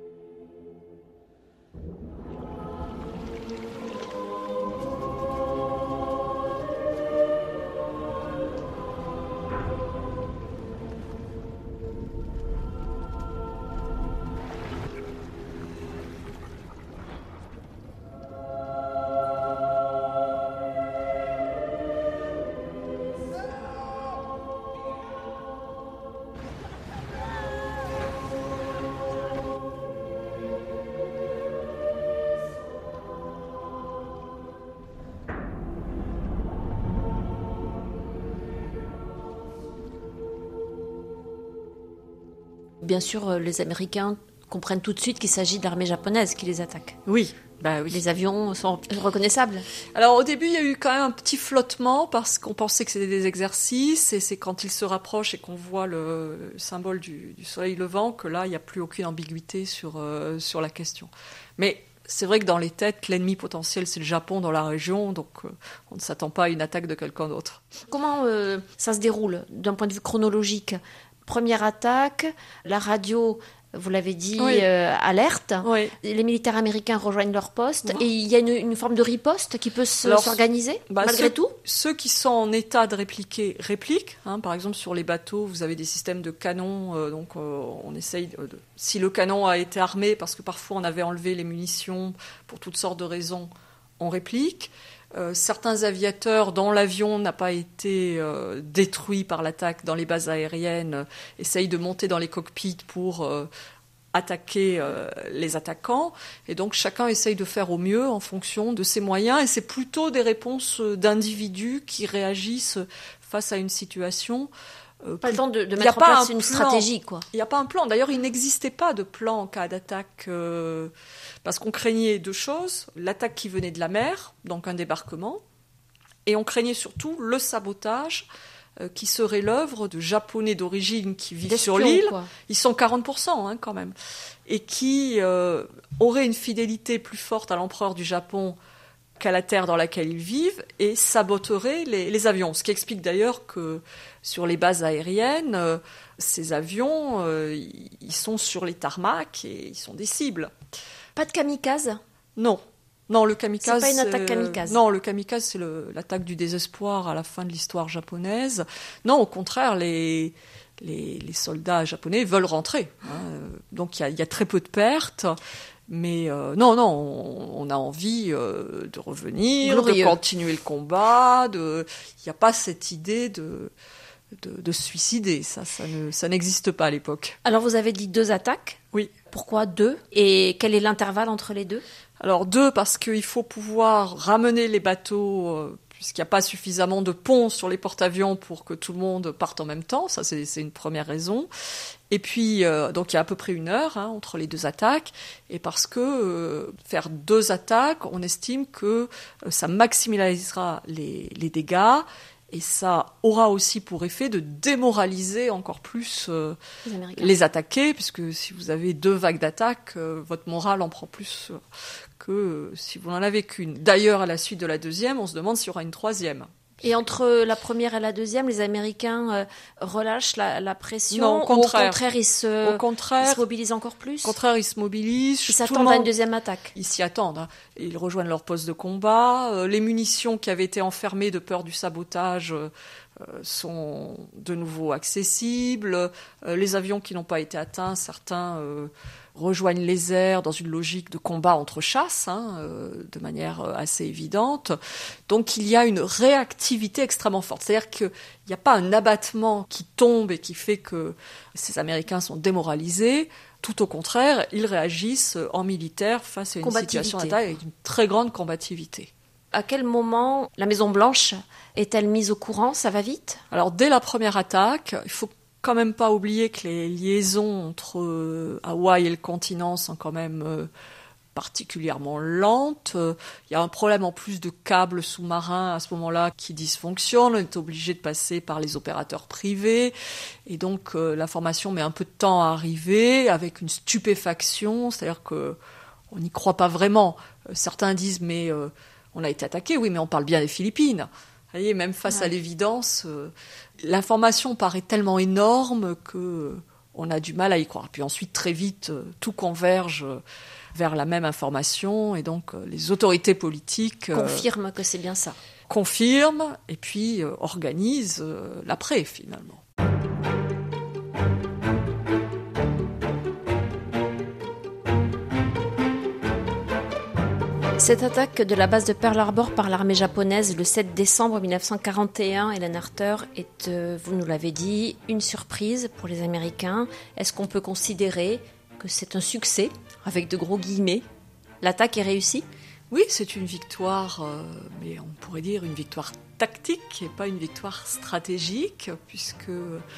Bien sûr, les Américains comprennent tout de suite qu'il s'agit de l'armée japonaise qui les attaque. Oui, bah oui. Les avions sont reconnaissables. Alors au début, il y a eu quand même un petit flottement parce qu'on pensait que c'était des exercices et c'est quand ils se rapprochent et qu'on voit le symbole du, du soleil levant que là, il n'y a plus aucune ambiguïté sur, euh, sur la question. Mais c'est vrai que dans les têtes, l'ennemi potentiel, c'est le Japon dans la région, donc euh, on ne s'attend pas à une attaque de quelqu'un d'autre. Comment euh, ça se déroule d'un point de vue chronologique ? Première attaque, la radio, vous l'avez dit, oui. euh, alerte. Oui. Les militaires américains rejoignent leur poste. Bon. Et il y a une, une forme de riposte qui peut se, Alors, s'organiser, bah, malgré ceux, tout. Ceux qui sont en état de répliquer, répliquent. Hein, par exemple, sur les bateaux, vous avez des systèmes de canons. Euh, donc, euh, on essaye de, de... Si le canon a été armé, parce que parfois on avait enlevé les munitions pour toutes sortes de raisons, on réplique. Euh, certains aviateurs dont l'avion n'a pas été euh, détruit par l'attaque dans les bases aériennes euh, essayent de monter dans les cockpits pour euh, attaquer euh, les attaquants. Et donc chacun essaye de faire au mieux en fonction de ses moyens. Et c'est plutôt des réponses d'individus qui réagissent face à une situation. Euh, pas le temps de, de mettre en place une plan. stratégie, quoi. Il n'y a pas un plan. D'ailleurs, il n'existait pas de plan en cas d'attaque, euh, parce qu'on craignait deux choses. L'attaque qui venait de la mer, donc un débarquement, et on craignait surtout le sabotage, euh, qui serait l'œuvre de Japonais d'origine qui vivent sur l'île. Quoi. Ils sont quarante pour cent hein, quand même. Et qui euh, auraient une fidélité plus forte à l'empereur du Japon qu'à la terre dans laquelle ils vivent, et saboteraient les, les avions. Ce qui explique d'ailleurs que sur les bases aériennes, euh, ces avions, euh, ils sont sur les tarmacs et ils sont des cibles. Pas de kamikaze ? Non. Non, le kamikaze... C'est pas une attaque kamikaze ? Non, le kamikaze, c'est le, l'attaque du désespoir à la fin de l'histoire japonaise. Non, au contraire, les... Les, les soldats japonais veulent rentrer. Hein. Donc il y a, y a très peu de pertes. Mais euh, non, non, on, on a envie euh, de revenir, Glorieux. de continuer le combat. De... Il n'y a pas cette idée de, de, de se suicider. Ça, ça, ne, ça n'existe pas à l'époque. Alors vous avez dit deux attaques. Oui. Pourquoi deux ? Et quel est l'intervalle entre les deux ? Alors deux, parce qu'il faut pouvoir ramener les bateaux... Euh, puisqu'il n'y a pas suffisamment de ponts sur les porte-avions pour que tout le monde parte en même temps. Ça, c'est, c'est une première raison. Et puis, euh, donc, il y a à peu près une heure hein, entre les deux attaques. Et parce que euh, faire deux attaques, on estime que euh, ça maximisera les, les dégâts. Et ça aura aussi pour effet de démoraliser encore plus euh, les, les attaqués, puisque si vous avez deux vagues d'attaques, euh, votre morale en prend plus euh, que euh, si vous n'en avez qu'une. D'ailleurs, à la suite de la deuxième, on se demande s'il y aura une troisième. Et entre la première et la deuxième, les Américains euh, relâchent la, la pression. Non, au contraire. Ou au contraire, ils se, au contraire, ils se mobilisent encore plus. Au contraire, ils se mobilisent. Ils s'attendent à une deuxième attaque. Ils s'y attendent. Hein. Ils rejoignent leur poste de combat. Euh, les munitions qui avaient été enfermées de peur du sabotage euh, sont de nouveau accessibles. Euh, les avions qui n'ont pas été atteints, certains euh, rejoignent les airs dans une logique de combat entre chasses, hein, euh, de manière assez évidente. Donc il y a une réactivité extrêmement forte. C'est-à-dire qu'il n'y a pas un abattement qui tombe et qui fait que ces Américains sont démoralisés. Tout au contraire, ils réagissent en militaire face à une situation d'attaque avec une très grande combativité. À quel moment la Maison-Blanche est-elle mise au courant? Ça va vite? Alors, dès la première attaque, il faut quand même pas oublier que les liaisons entre euh, Hawaï et le continent sont quand même euh, particulièrement lentes. Il y a un problème en plus de câbles sous-marins à ce moment-là qui dysfonctionnent. On est obligé de passer par les opérateurs privés. Et donc, euh, l'information met un peu de temps à arriver avec une stupéfaction. C'est-à-dire que on n'y croit pas vraiment. Certains disent, mais euh, on a été attaqué. Oui, mais on parle bien des Philippines. Vous voyez, même face ouais. à l'évidence, euh, l'information paraît tellement énorme que euh, on a du mal à y croire. Puis ensuite, très vite, euh, tout converge euh, vers la même information. Et donc, euh, les autorités politiques... Euh, confirment que c'est bien ça. Confirment et puis euh, organisent euh, l'après, finalement. Cette attaque de la base de Pearl Harbor par l'armée japonaise le sept décembre mille neuf cent quarante et un, Hélène Harter, est, euh, vous nous l'avez dit, une surprise pour les Américains. Est-ce qu'on peut considérer que c'est un succès, avec de gros guillemets? L'attaque est réussie? Oui, c'est une victoire, euh, mais on pourrait dire une victoire tactique et pas une victoire stratégique, puisque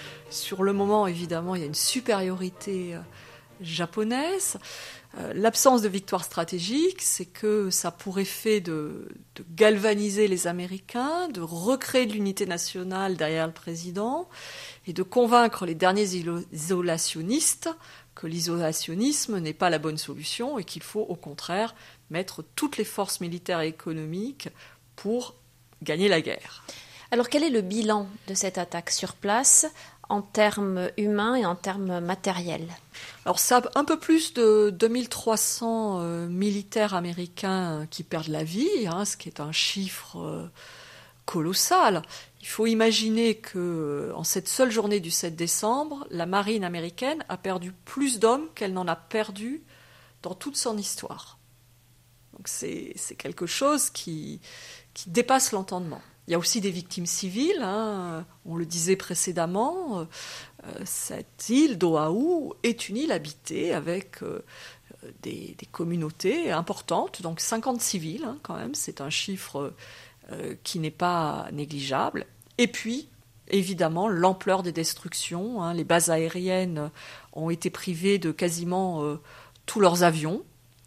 sur le moment, évidemment, il y a une supériorité euh, japonaise. Euh, l'absence de victoire stratégique, c'est que ça a pour effet de, de galvaniser les Américains, de recréer de l'unité nationale derrière le président et de convaincre les derniers isolationnistes que l'isolationnisme n'est pas la bonne solution et qu'il faut au contraire mettre toutes les forces militaires et économiques pour gagner la guerre. Alors quel est le bilan de cette attaque sur place en termes humains et en termes matériels? Alors ça a un peu plus de deux mille trois cents euh, militaires américains qui perdent la vie, hein, ce qui est un chiffre euh, colossal. Il faut imaginer que en cette seule journée du sept décembre, la marine américaine a perdu plus d'hommes qu'elle n'en a perdu dans toute son histoire. Donc c'est, c'est quelque chose qui, qui dépasse l'entendement. Il y a aussi des victimes civiles, hein. On le disait précédemment, euh, cette île d'Oahu est une île habitée avec euh, des, des communautés importantes, donc cinquante civils hein, quand même, c'est un chiffre euh, qui n'est pas négligeable. Et puis, évidemment, l'ampleur des destructions, hein. Les bases aériennes ont été privées de quasiment euh, tous leurs avions,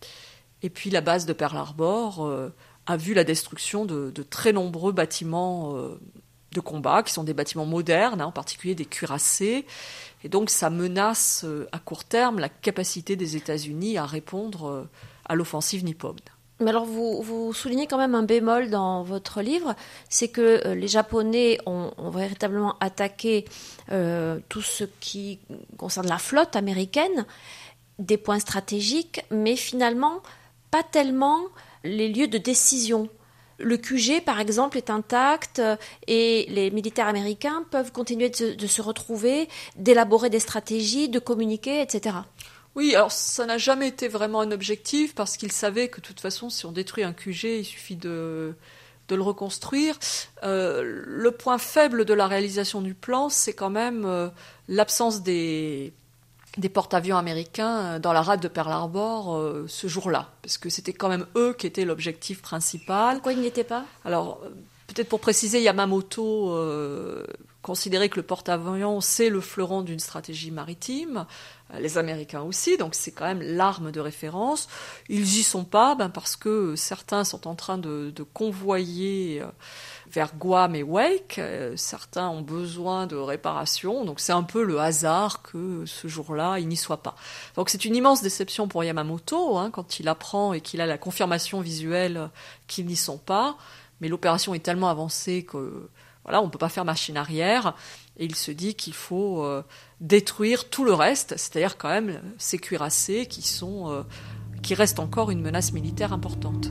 et puis la base de Pearl Harbor euh, a vu la destruction de, de très nombreux bâtiments euh, de combat, qui sont des bâtiments modernes, hein, en particulier des cuirassés. Et donc ça menace euh, à court terme la capacité des États-Unis à répondre euh, à l'offensive nippone. Mais alors vous, vous soulignez quand même un bémol dans votre livre, c'est que euh, les Japonais ont, ont véritablement attaqué euh, tout ce qui concerne la flotte américaine, des points stratégiques, mais finalement pas tellement les lieux de décision. Le Q G, par exemple, est intact et les militaires américains peuvent continuer de se, de se retrouver, d'élaborer des stratégies, de communiquer, et cetera. Oui, alors ça n'a jamais été vraiment un objectif parce qu'ils savaient que de toute façon, si on détruit un Q G, il suffit de, de le reconstruire. Euh, le point faible de la réalisation du plan, c'est quand même euh, l'absence des... des porte-avions américains dans la rade de Pearl Harbor euh, ce jour-là, parce que c'était quand même eux qui étaient l'objectif principal. Pourquoi ils n'y étaient pas ? Alors, peut-être pour préciser, Yamamoto euh, considérait que le porte-avions, c'est le fleuron d'une stratégie maritime, les Américains aussi, donc c'est quand même l'arme de référence. Ils n'y sont pas, ben parce que certains sont en train de, de convoyer vers Guam et Wake, certains ont besoin de réparation, donc c'est un peu le hasard que ce jour-là, ils n'y soient pas. Donc c'est une immense déception pour Yamamoto, hein, quand il apprend et qu'il a la confirmation visuelle qu'ils n'y sont pas, mais l'opération est tellement avancée que voilà, on ne peut pas faire machine arrière, et il se dit qu'il faut euh, détruire tout le reste, c'est-à-dire quand même ces cuirassés qui sont, euh, qui restent encore une menace militaire importante.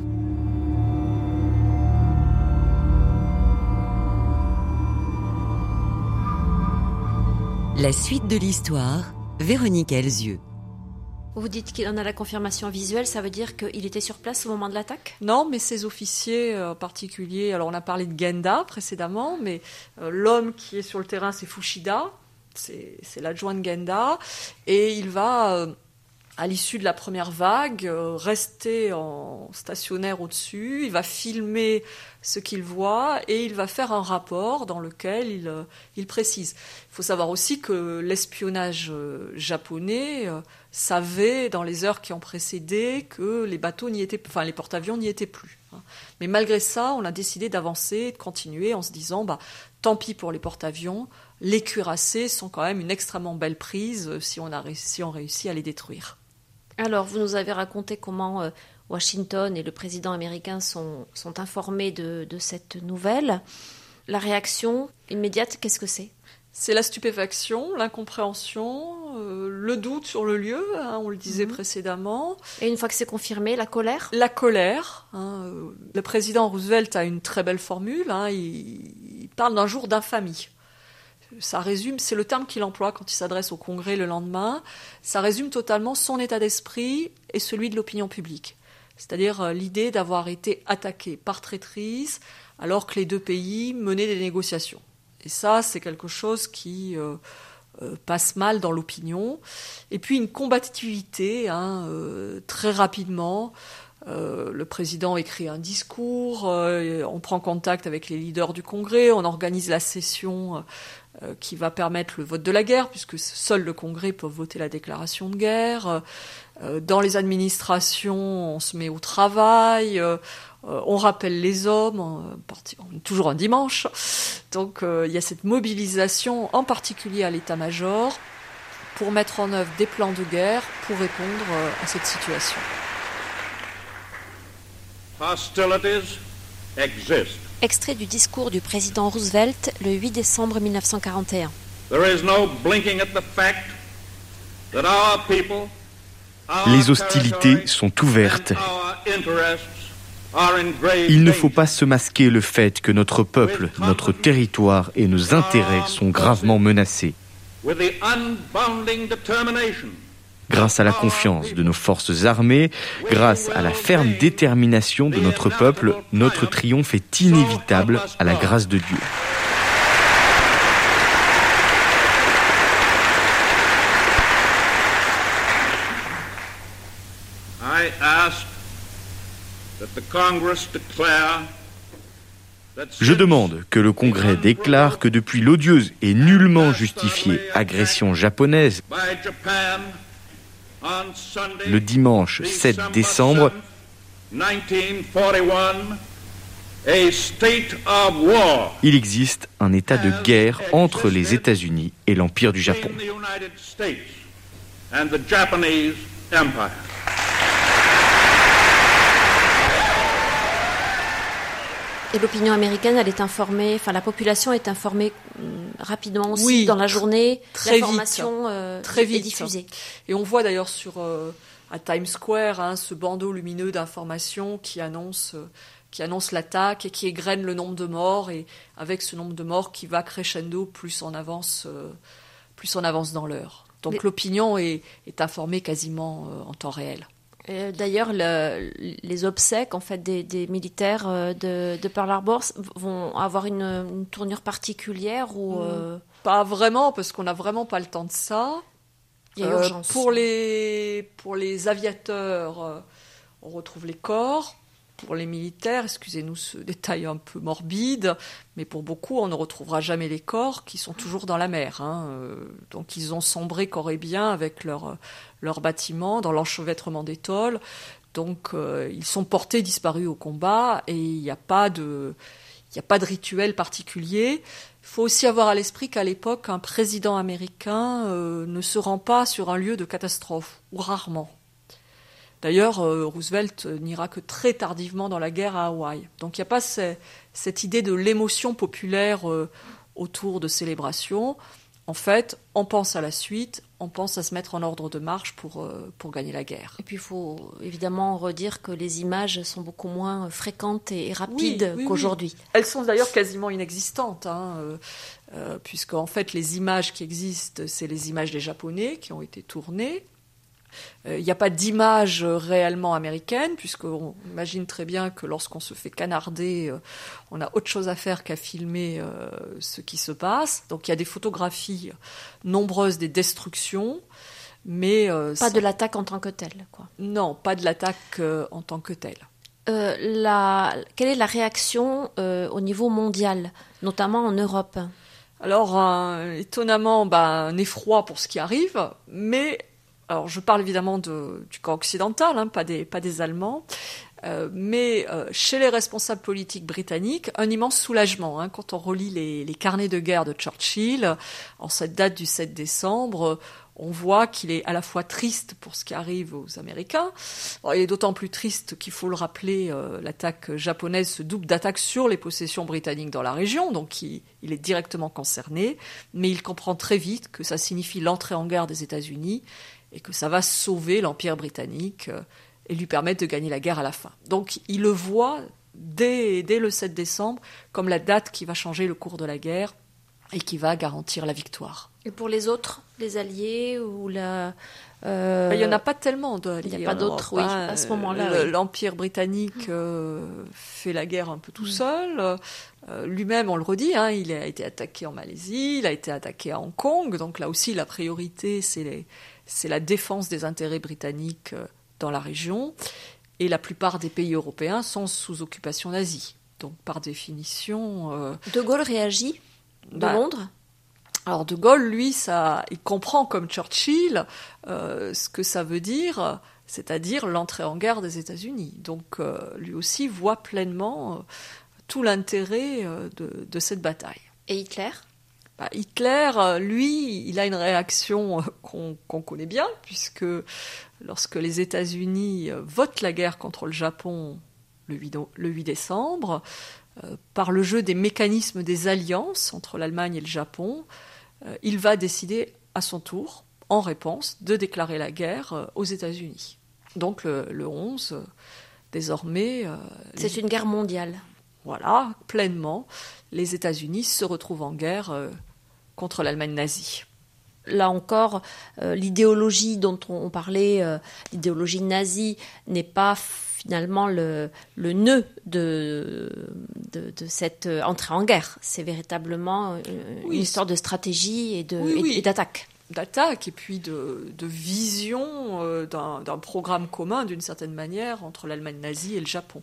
La suite de l'histoire, Véronique Elzieux. Vous dites qu'il en a la confirmation visuelle, ça veut dire qu'il était sur place au moment de l'attaque ? Non, mais ces officiers en particulier, alors on a parlé de Genda précédemment, mais euh, l'homme qui est sur le terrain, c'est Fushida, c'est, c'est l'adjoint de Genda, et il va euh, à l'issue de la première vague, euh, rester en stationnaire au-dessus. Il va filmer ce qu'il voit et il va faire un rapport dans lequel il, euh, il précise. Il faut savoir aussi que l'espionnage euh, japonais euh, savait dans les heures qui ont précédé que les bateaux n'y étaient, enfin les porte-avions n'y étaient plus. Hein. Mais malgré ça, on a décidé d'avancer, de continuer en se disant, bah, tant pis pour les porte-avions, les cuirassés sont quand même une extrêmement belle prise si on a réussi, si on réussit à les détruire. Alors, vous nous avez raconté comment euh, Washington et le président américain sont, sont informés de, de cette nouvelle. La réaction immédiate, qu'est-ce que c'est ? C'est la stupéfaction, l'incompréhension, euh, le doute sur le lieu, hein, on le disait mmh. précédemment. Et une fois que c'est confirmé, la colère ? La colère. Hein, euh, le président Roosevelt a une très belle formule, hein, il, il parle d'un jour d'infamie. Ça résume, c'est le terme qu'il emploie quand il s'adresse au Congrès le lendemain, ça résume totalement son état d'esprit et celui de l'opinion publique. C'est-à-dire euh, l'idée d'avoir été attaqué par traîtrise alors que les deux pays menaient des négociations. Et ça, c'est quelque chose qui euh, euh, passe mal dans l'opinion. Et puis une combativité, hein, euh, très rapidement. Euh, le président écrit un discours, euh, on prend contact avec les leaders du Congrès, on organise la session euh, qui va permettre le vote de la guerre, puisque seul le Congrès peut voter la déclaration de guerre. Euh, dans les administrations, on se met au travail, euh, on rappelle les hommes, euh, toujours un dimanche. Donc euh, il y a cette mobilisation, en particulier à l'état-major, pour mettre en œuvre des plans de guerre pour répondre euh, à cette situation. Hostilities exist. Extrait du discours du président Roosevelt le huit décembre mille neuf cent quarante et un. There is no blinking at the fact that our people, our Les hostilités sont ouvertes. Il ne faut pas se masquer le fait que notre peuple, notre territoire et nos intérêts sont gravement menacés. Grâce à la confiance de nos forces armées, grâce à la ferme détermination de notre peuple, notre triomphe est inévitable à la grâce de Dieu. I ask that the Congress declare that Je demande que le Congrès déclare que depuis l'odieuse et nullement justifiée agression japonaise, by Japan on Sunday, le dimanche sept décembre, nineteen forty-one, a state of war il existe un état de guerre entre les États-Unis et l'Empire du Japon. in the United States and the Japanese Empire. Et l'opinion américaine, elle est informée, enfin la population est informée hum, rapidement aussi Oui, dans la journée. très L'information euh, très est vite. diffusée. Et on voit d'ailleurs sur euh, à Times Square hein, ce bandeau lumineux d'information qui annonce euh, qui annonce l'attaque et qui égrène le nombre de morts, et avec ce nombre de morts qui va crescendo plus on avance euh, plus on avance dans l'heure. Donc Les... l'opinion est, est informée quasiment euh, en temps réel. Euh, D'ailleurs, le, les obsèques en fait des, des militaires euh, de, de Pearl Harbor vont avoir une, une tournure particulière ou euh... Pas vraiment, parce qu'on n'a vraiment pas le temps de ça. Il y a Euh, urgence. pour les pour les aviateurs, euh, on retrouve les corps. Pour les militaires, excusez-nous ce détail un peu morbide, mais pour beaucoup, on ne retrouvera jamais les corps qui sont toujours dans la mer. Hein. Euh, donc ils ont sombré corps et bien avec leur, leur bâtiment, dans l'enchevêtrement des tôles. Donc euh, ils sont portés disparus au combat et il n'y a pas de, il n'y a pas de rituel particulier. Il faut aussi avoir à l'esprit qu'à l'époque, un président américain euh, ne se rend pas sur un lieu de catastrophe, ou rarement. D'ailleurs, euh, Roosevelt n'ira que très tardivement dans la guerre à Hawaï. Donc il n'y a pas ces, cette idée de l'émotion populaire euh, autour de célébrations. En fait, on pense à la suite, on pense à se mettre en ordre de marche pour, euh, pour gagner la guerre. Et puis il faut évidemment redire que les images sont beaucoup moins fréquentes et rapides oui, oui, qu'aujourd'hui. Oui. Elles sont d'ailleurs quasiment inexistantes, hein, euh, euh, puisque en fait les images qui existent, c'est les images des Japonais qui ont été tournées. Il euh, n'y a pas d'image réellement américaine, puisqu'on imagine très bien que lorsqu'on se fait canarder, euh, on a autre chose à faire qu'à filmer euh, ce qui se passe. Donc il y a des photographies nombreuses des destructions, Mais euh, pas ça... de l'attaque en tant que telle, quoi. Non, pas de l'attaque euh, en tant que telle. Euh, la... Quelle est la réaction euh, au niveau mondial, notamment en Europe ? Alors, euh, étonnamment, bah, un effroi pour ce qui arrive, mais alors je parle évidemment de, du camp occidental, hein, pas des, pas des Allemands. Euh, mais euh, chez les responsables politiques britanniques, un immense soulagement. Hein, quand on relit les, les carnets de guerre de Churchill, en cette date du sept décembre, on voit qu'il est à la fois triste pour ce qui arrive aux Américains. Alors, il est d'autant plus triste qu'il faut le rappeler, euh, l'attaque japonaise se double d'attaques sur les possessions britanniques dans la région, donc il, il est directement concerné, mais il comprend très vite que ça signifie l'entrée en guerre des États-Unis et que ça va sauver l'Empire britannique euh, et lui permettre de gagner la guerre à la fin. Donc il le voit dès, dès le sept décembre comme la date qui va changer le cours de la guerre et qui va garantir la victoire. Et pour les autres, les alliés ou la... Euh... Il n'y en a pas tellement d'alliés. Il n'y a pas d'autres, oui, à ce moment-là. Le, oui. L'Empire britannique euh, fait la guerre un peu tout seul. Euh, lui-même, on le redit, hein, il a été attaqué en Malaisie, il a été attaqué à Hong Kong. Donc là aussi, la priorité, c'est, les, c'est la défense des intérêts britanniques dans la région. Et la plupart des pays européens sont sous occupation nazie. Donc par définition... Euh, De Gaulle réagit de bah, Londres ? Alors De Gaulle, lui, ça, il comprend comme Churchill euh, ce que ça veut dire, c'est-à-dire l'entrée en guerre des États-Unis. Donc euh, lui aussi voit pleinement euh, tout l'intérêt euh, de, de cette bataille. Et Hitler ? Bah, Hitler, euh, lui, il a une réaction euh, qu'on, qu'on connaît bien, puisque lorsque les États-Unis euh, votent la guerre contre le Japon le huit, le huit décembre, euh, par le jeu des mécanismes des alliances entre l'Allemagne et le Japon, euh, il va décider à son tour, en réponse, de déclarer la guerre euh, aux États-Unis. Donc le, le onze, euh, désormais... Euh, C'est les... une guerre mondiale. Voilà, pleinement, les États-Unis se retrouvent en guerre euh, contre l'Allemagne nazie. Là encore, euh, l'idéologie dont on, on parlait, euh, l'idéologie nazie, n'est pas finalement le, le nœud de, de, de cette entrée en guerre. C'est véritablement une, oui, une histoire de stratégie et, de, oui, et, oui. et d'attaque. D'attaque et puis de, de vision euh, d'un, d'un programme commun, d'une certaine manière, entre l'Allemagne nazie et le Japon.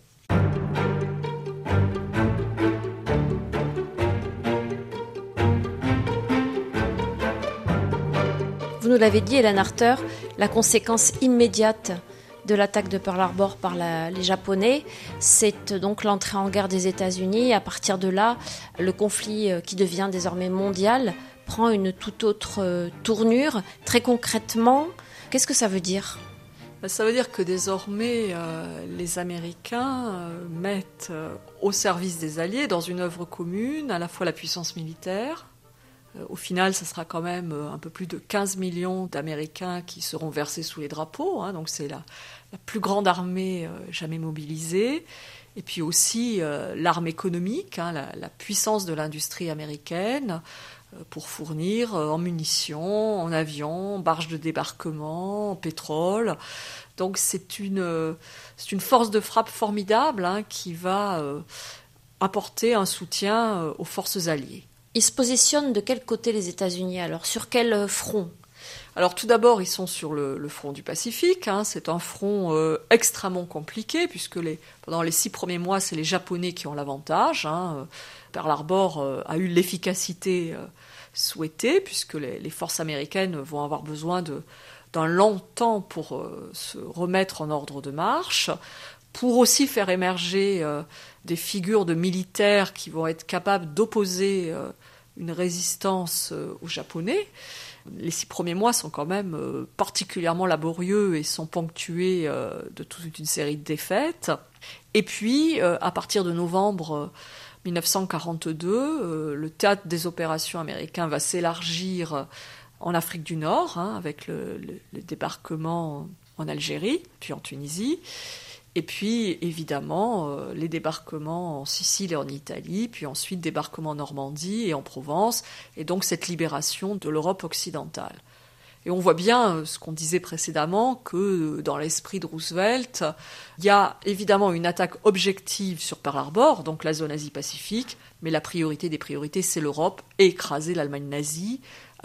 Vous nous l'avez dit, Hélène Arter, la conséquence immédiate de l'attaque de Pearl Harbor par la, les Japonais, c'est donc l'entrée en guerre des États-Unis. À partir de là, le conflit qui devient désormais mondial prend une toute autre tournure. Très concrètement, qu'est-ce que ça veut dire ? Ça veut dire que désormais, euh, les Américains euh, mettent euh, au service des Alliés, dans une œuvre commune, à la fois la puissance militaire. Euh, au final, ça sera quand même euh, un peu plus de quinze millions d'Américains qui seront versés sous les drapeaux. Hein, donc c'est la, la plus grande armée euh, jamais mobilisée. Et puis aussi euh, l'arme économique, hein, la, la puissance de l'industrie américaine, pour fournir en munitions, en avions, en barges de débarquement, en pétrole. Donc c'est une, c'est une force de frappe formidable hein, qui va euh, apporter un soutien euh, aux forces alliées. Ils se positionnent de quel côté les États-Unis alors ? Sur quel front ? Alors tout d'abord, ils sont sur le, le front du Pacifique. Hein. C'est un front euh, extrêmement compliqué puisque les, pendant les six premiers mois, c'est les Japonais qui ont l'avantage. Hein. Pearl Harbor euh, a eu l'efficacité euh, souhaitée puisque les, les forces américaines vont avoir besoin de, d'un long temps pour euh, se remettre en ordre de marche, pour aussi faire émerger euh, des figures de militaires qui vont être capables d'opposer euh, une résistance euh, aux Japonais. Les six premiers mois sont quand même euh, particulièrement laborieux et sont ponctués euh, de toute une série de défaites. Et puis, euh, à partir de novembre euh, dix-neuf cent quarante-deux, euh, le théâtre des opérations américains va s'élargir en Afrique du Nord, hein, avec le, le, le débarquement en Algérie, puis en Tunisie. Et puis, évidemment, euh, les débarquements en Sicile et en Italie, puis ensuite débarquements en Normandie et en Provence, et donc cette libération de l'Europe occidentale. Et on voit bien ce qu'on disait précédemment, que dans l'esprit de Roosevelt, il y a évidemment une attaque objective sur Pearl Harbor, donc la zone Asie-Pacifique, mais la priorité des priorités, c'est l'Europe, et écraser l'Allemagne nazie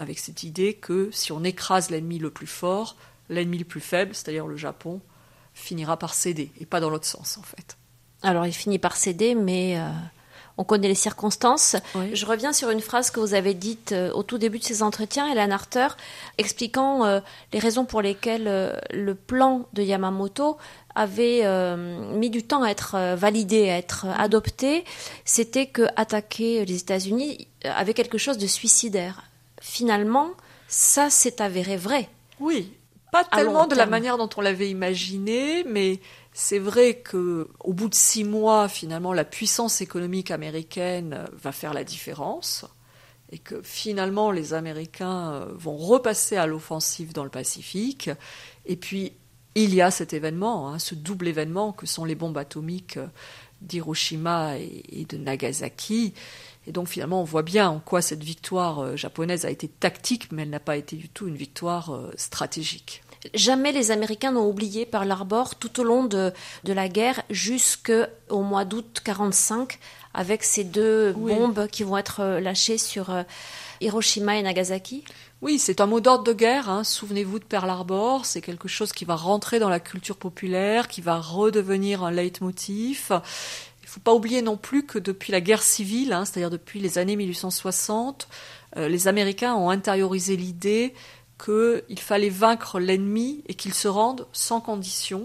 avec cette idée que si on écrase l'ennemi le plus fort, l'ennemi le plus faible, c'est-à-dire le Japon, finira par céder, et pas dans l'autre sens en fait. Alors il finit par céder, mais euh, on connaît les circonstances. Oui. Je reviens sur une phrase que vous avez dite euh, au tout début de ces entretiens, Hélène Harter, expliquant euh, les raisons pour lesquelles euh, le plan de Yamamoto avait euh, mis du temps à être euh, validé, à être euh, adopté. C'était que attaquer les États-Unis avait quelque chose de suicidaire. Finalement, ça s'est avéré vrai. Oui, pas À tellement long de la terme. manière dont on l'avait imaginé, mais c'est vrai que au bout de six mois, finalement, la puissance économique américaine va faire la différence et que finalement, les Américains vont repasser à l'offensive dans le Pacifique. Et puis, il y a cet événement, hein, ce double événement que sont les bombes atomiques d'Hiroshima et, et de Nagasaki. Et donc, finalement, on voit bien en quoi cette victoire japonaise a été tactique, mais elle n'a pas été du tout une victoire stratégique. Jamais les Américains n'ont oublié Pearl Harbor tout au long de, de la guerre jusqu'au mois d'août quarante-cinq avec ces deux Oui. bombes qui vont être lâchées sur euh, Hiroshima et Nagasaki. Oui, c'est un mot d'ordre de guerre, hein. Souvenez-vous de Pearl Harbor, c'est quelque chose qui va rentrer dans la culture populaire, qui va redevenir un leitmotiv. Il ne faut pas oublier non plus que depuis la guerre civile, hein, c'est-à-dire depuis les années mille huit cent soixante, euh, les Américains ont intériorisé l'idée qu'il fallait vaincre l'ennemi et qu'il se rende sans condition,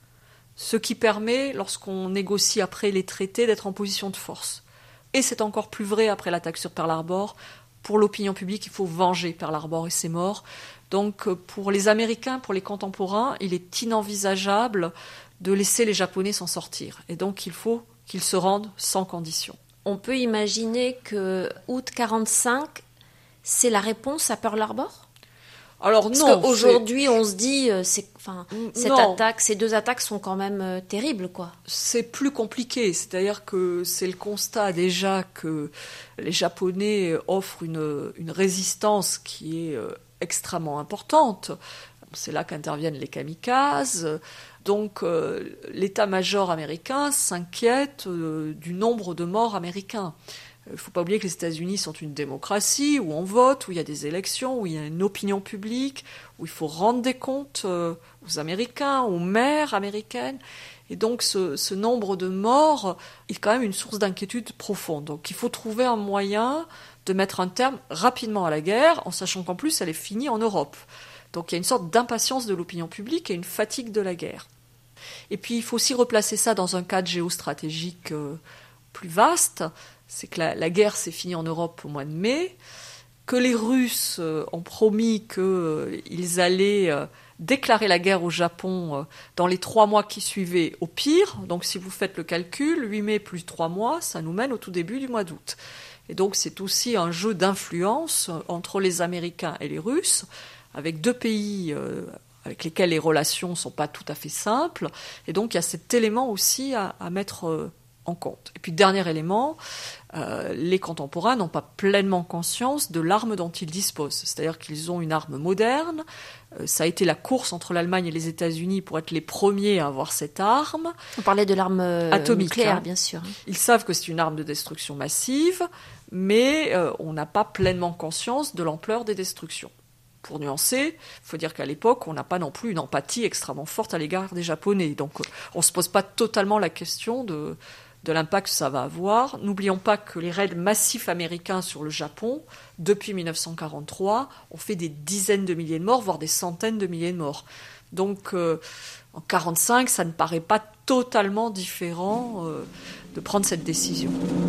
ce qui permet, lorsqu'on négocie après les traités, d'être en position de force. Et c'est encore plus vrai après l'attaque sur Pearl Harbor. Pour l'opinion publique, il faut venger Pearl Harbor et ses morts. Donc pour les Américains, pour les contemporains, il est inenvisageable de laisser les Japonais s'en sortir. Et donc il faut qu'ils se rendent sans condition. On peut imaginer que août quarante-cinq, c'est la réponse à Pearl Harbor ? Alors Parce non, qu'aujourd'hui, on se dit, euh, c'est, enfin, cette Non. attaque, ces deux attaques sont quand même euh, terribles, quoi. c'est plus compliqué. C'est-à-dire que c'est le constat déjà que les Japonais offrent une, une résistance qui est euh, extrêmement importante. C'est là qu'interviennent les kamikazes. Donc euh, l'état-major américain s'inquiète euh, du nombre de morts américains. Il ne faut pas oublier que les États-Unis sont une démocratie où on vote, où il y a des élections, où il y a une opinion publique, où il faut rendre des comptes euh, aux Américains, aux maires américaines. Et donc ce, ce nombre de morts est quand même une source d'inquiétude profonde. Donc il faut trouver un moyen de mettre un terme rapidement à la guerre, en sachant qu'en plus elle est finie en Europe. Donc il y a une sorte d'impatience de l'opinion publique et une fatigue de la guerre. Et puis il faut aussi replacer ça dans un cadre géostratégique euh, plus vaste. C'est que la, la guerre s'est finie en Europe au mois de mai, que les Russes euh, ont promis qu'ils euh, allaient euh, déclarer la guerre au Japon euh, dans les trois mois qui suivaient au pire. Donc si vous faites le calcul, huit mai plus trois mois, ça nous mène au tout début du mois d'août. Et donc c'est aussi un jeu d'influence entre les Américains et les Russes, avec deux pays euh, avec lesquels les relations ne sont pas tout à fait simples. Et donc il y a cet élément aussi à, à mettre euh, en compte. Et puis dernier élément, euh, les contemporains n'ont pas pleinement conscience de l'arme dont ils disposent. C'est-à-dire qu'ils ont une arme moderne. Euh, ça a été la course entre l'Allemagne et les États-Unis pour être les premiers à avoir cette arme. On parlait de l'arme euh, Atomique, nucléaire, hein. Bien sûr. Ils savent que c'est une arme de destruction massive, mais euh, on n'a pas pleinement conscience de l'ampleur des destructions. Pour nuancer, il faut dire qu'à l'époque, on n'a pas non plus une empathie extrêmement forte à l'égard des Japonais. Donc euh, on ne se pose pas totalement la question de... de l'impact que ça va avoir. N'oublions pas que les raids massifs américains sur le Japon, depuis mille neuf cent quarante-trois, ont fait des dizaines de milliers de morts, voire des centaines de milliers de morts. Donc, euh, en quarante-cinq, ça ne paraît pas totalement différent euh, de prendre cette décision.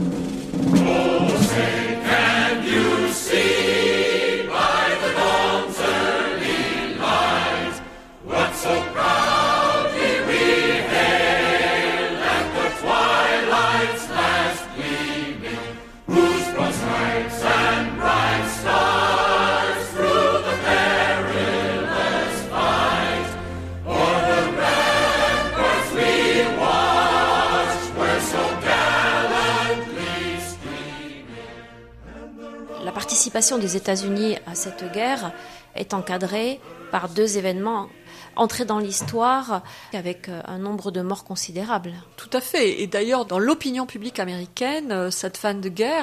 La participation des États-Unis à cette guerre est encadrée par deux événements entrés dans l'histoire avec un nombre de morts considérable. Tout à fait. Et d'ailleurs, dans l'opinion publique américaine, cette fin de guerre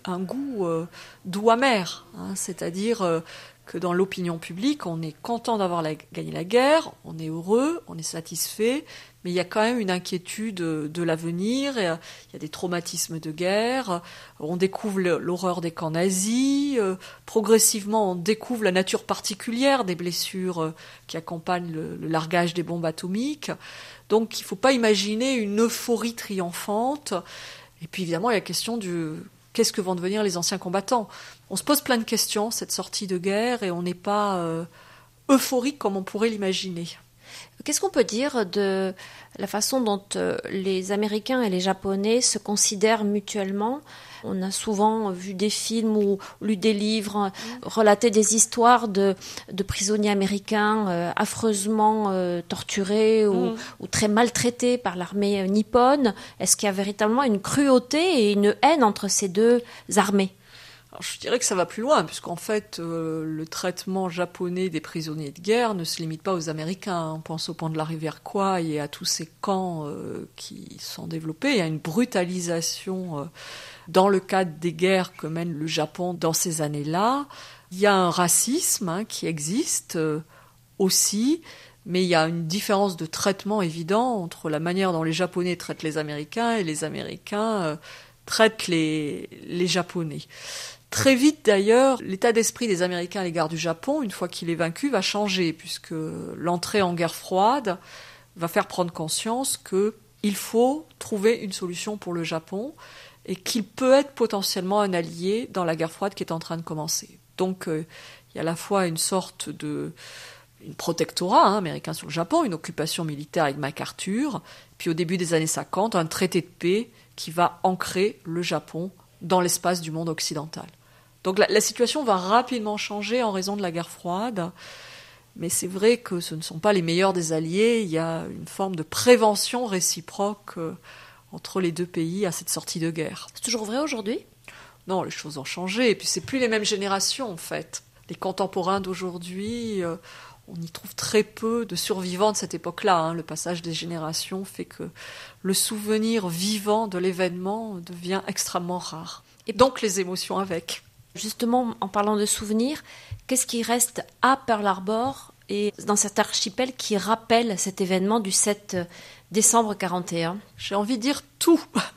un goût euh, doux amer, hein, c'est-à-dire euh, que dans l'opinion publique, on est content d'avoir la, gagné la guerre, on est heureux, on est satisfait, mais il y a quand même une inquiétude de, de l'avenir, il y a des traumatismes de guerre, on découvre l'horreur des camps nazis, euh, progressivement on découvre la nature particulière des blessures euh, qui accompagnent le, le largage des bombes atomiques. Donc il ne faut pas imaginer une euphorie triomphante. Et puis évidemment, il y a la question du qu'est-ce que vont devenir les anciens combattants. On se pose plein de questions, cette sortie de guerre, et on n'est pas euh, euphorique comme on pourrait l'imaginer. Qu'est-ce qu'on peut dire de la façon dont euh, les Américains et les Japonais se considèrent mutuellement ? On a souvent vu des films ou lu des livres, mmh. relater des histoires de, de prisonniers américains euh, affreusement euh, torturés ou, mmh. ou très maltraités par l'armée nippone. Est-ce qu'il y a véritablement une cruauté et une haine entre ces deux armées ? Alors, je dirais que ça va plus loin, puisqu'en fait, euh, le traitement japonais des prisonniers de guerre ne se limite pas aux Américains. On pense au pont de la rivière Kwai et à tous ces camps euh, qui sont développés. Il y a une brutalisation euh, dans le cadre des guerres que mène le Japon dans ces années-là. Il y a un racisme hein, qui existe euh, aussi, mais il y a une différence de traitement évident entre la manière dont les Japonais traitent les Américains et les Américains euh, traitent les, les Japonais. Très vite d'ailleurs, l'état d'esprit des Américains à l'égard du Japon, une fois qu'il est vaincu, va changer, puisque l'entrée en guerre froide va faire prendre conscience qu'il faut trouver une solution pour le Japon et qu'il peut être potentiellement un allié dans la guerre froide qui est en train de commencer. Donc euh, il y a à la fois une sorte de une protectorat hein, américain sur le Japon, une occupation militaire avec MacArthur, puis au début des années cinquante, un traité de paix qui va ancrer le Japon dans l'espace du monde occidental. Donc la, la situation va rapidement changer en raison de la guerre froide, mais c'est vrai que ce ne sont pas les meilleurs des alliés. Il y a une forme de prévention réciproque euh, entre les deux pays à cette sortie de guerre. C'est toujours vrai aujourd'hui ? Non, les choses ont changé, et puis c'est plus les mêmes générations en fait. Les contemporains d'aujourd'hui, euh, on y trouve très peu de survivants de cette époque-là. Hein. Le passage des générations fait que le souvenir vivant de l'événement devient extrêmement rare. Et donc les émotions avec. Justement, en parlant de souvenirs, qu'est-ce qui reste à Pearl Harbor et dans cet archipel qui rappelle cet événement du sept décembre quarante et un ? J'ai envie de dire tout,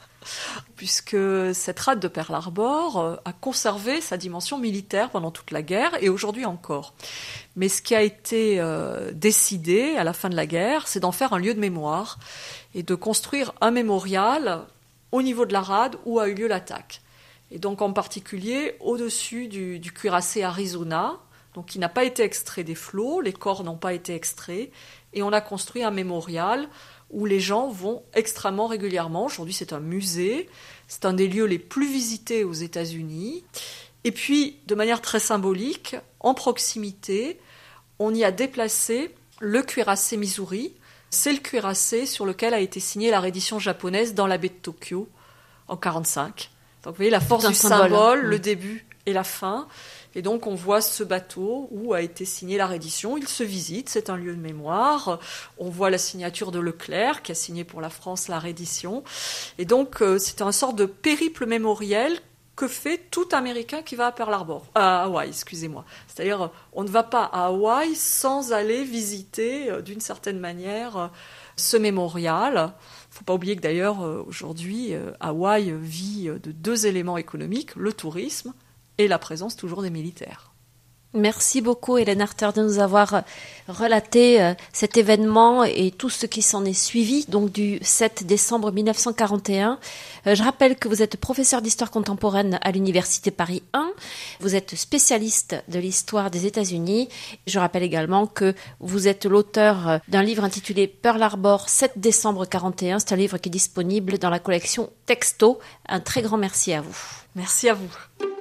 puisque cette rade de Pearl Harbor a conservé sa dimension militaire pendant toute la guerre et aujourd'hui encore. Mais ce qui a été euh, décidé à la fin de la guerre, c'est d'en faire un lieu de mémoire et de construire un mémorial au niveau de la rade où a eu lieu l'attaque. Et donc en particulier au-dessus du, du cuirassé Arizona, donc qui n'a pas été extrait des flots, les corps n'ont pas été extraits, et on a construit un mémorial où les gens vont extrêmement régulièrement. Aujourd'hui, c'est un musée, c'est un des lieux les plus visités aux États-Unis. Et puis, de manière très symbolique, en proximité, on y a déplacé le cuirassé Missouri. C'est le cuirassé sur lequel a été signée la reddition japonaise dans la baie de Tokyo en quarante-cinq. Donc, vous voyez, la force du symbole, symbole mmh. le début et la fin. Et donc, on voit ce bateau où a été signée la reddition. Il se visite, c'est un lieu de mémoire. On voit la signature de Leclerc, qui a signé pour la France la reddition. Et donc, euh, c'est un sorte de périple mémoriel que fait tout Américain qui va à Pearl Harbor, à Hawaï, excusez-moi. C'est-à-dire, on ne va pas à Hawaï sans aller visiter, euh, d'une certaine manière, euh, ce mémorial. Il ne faut pas oublier que d'ailleurs, euh, aujourd'hui, euh, Hawaï vit de deux éléments économiques, le tourisme et la présence toujours des militaires. Merci beaucoup Hélène Arter de nous avoir relaté euh, cet événement et tout ce qui s'en est suivi, donc du sept décembre mille neuf cent quarante et un. Euh, je rappelle que vous êtes professeur d'histoire contemporaine à l'Université Paris un. Vous êtes spécialiste de l'histoire des États-Unis. Je rappelle également que vous êtes l'auteur d'un livre intitulé Pearl Harbor, sept décembre quarante et un. C'est un livre qui est disponible dans la collection Texto. Un très grand merci à vous. Merci à vous.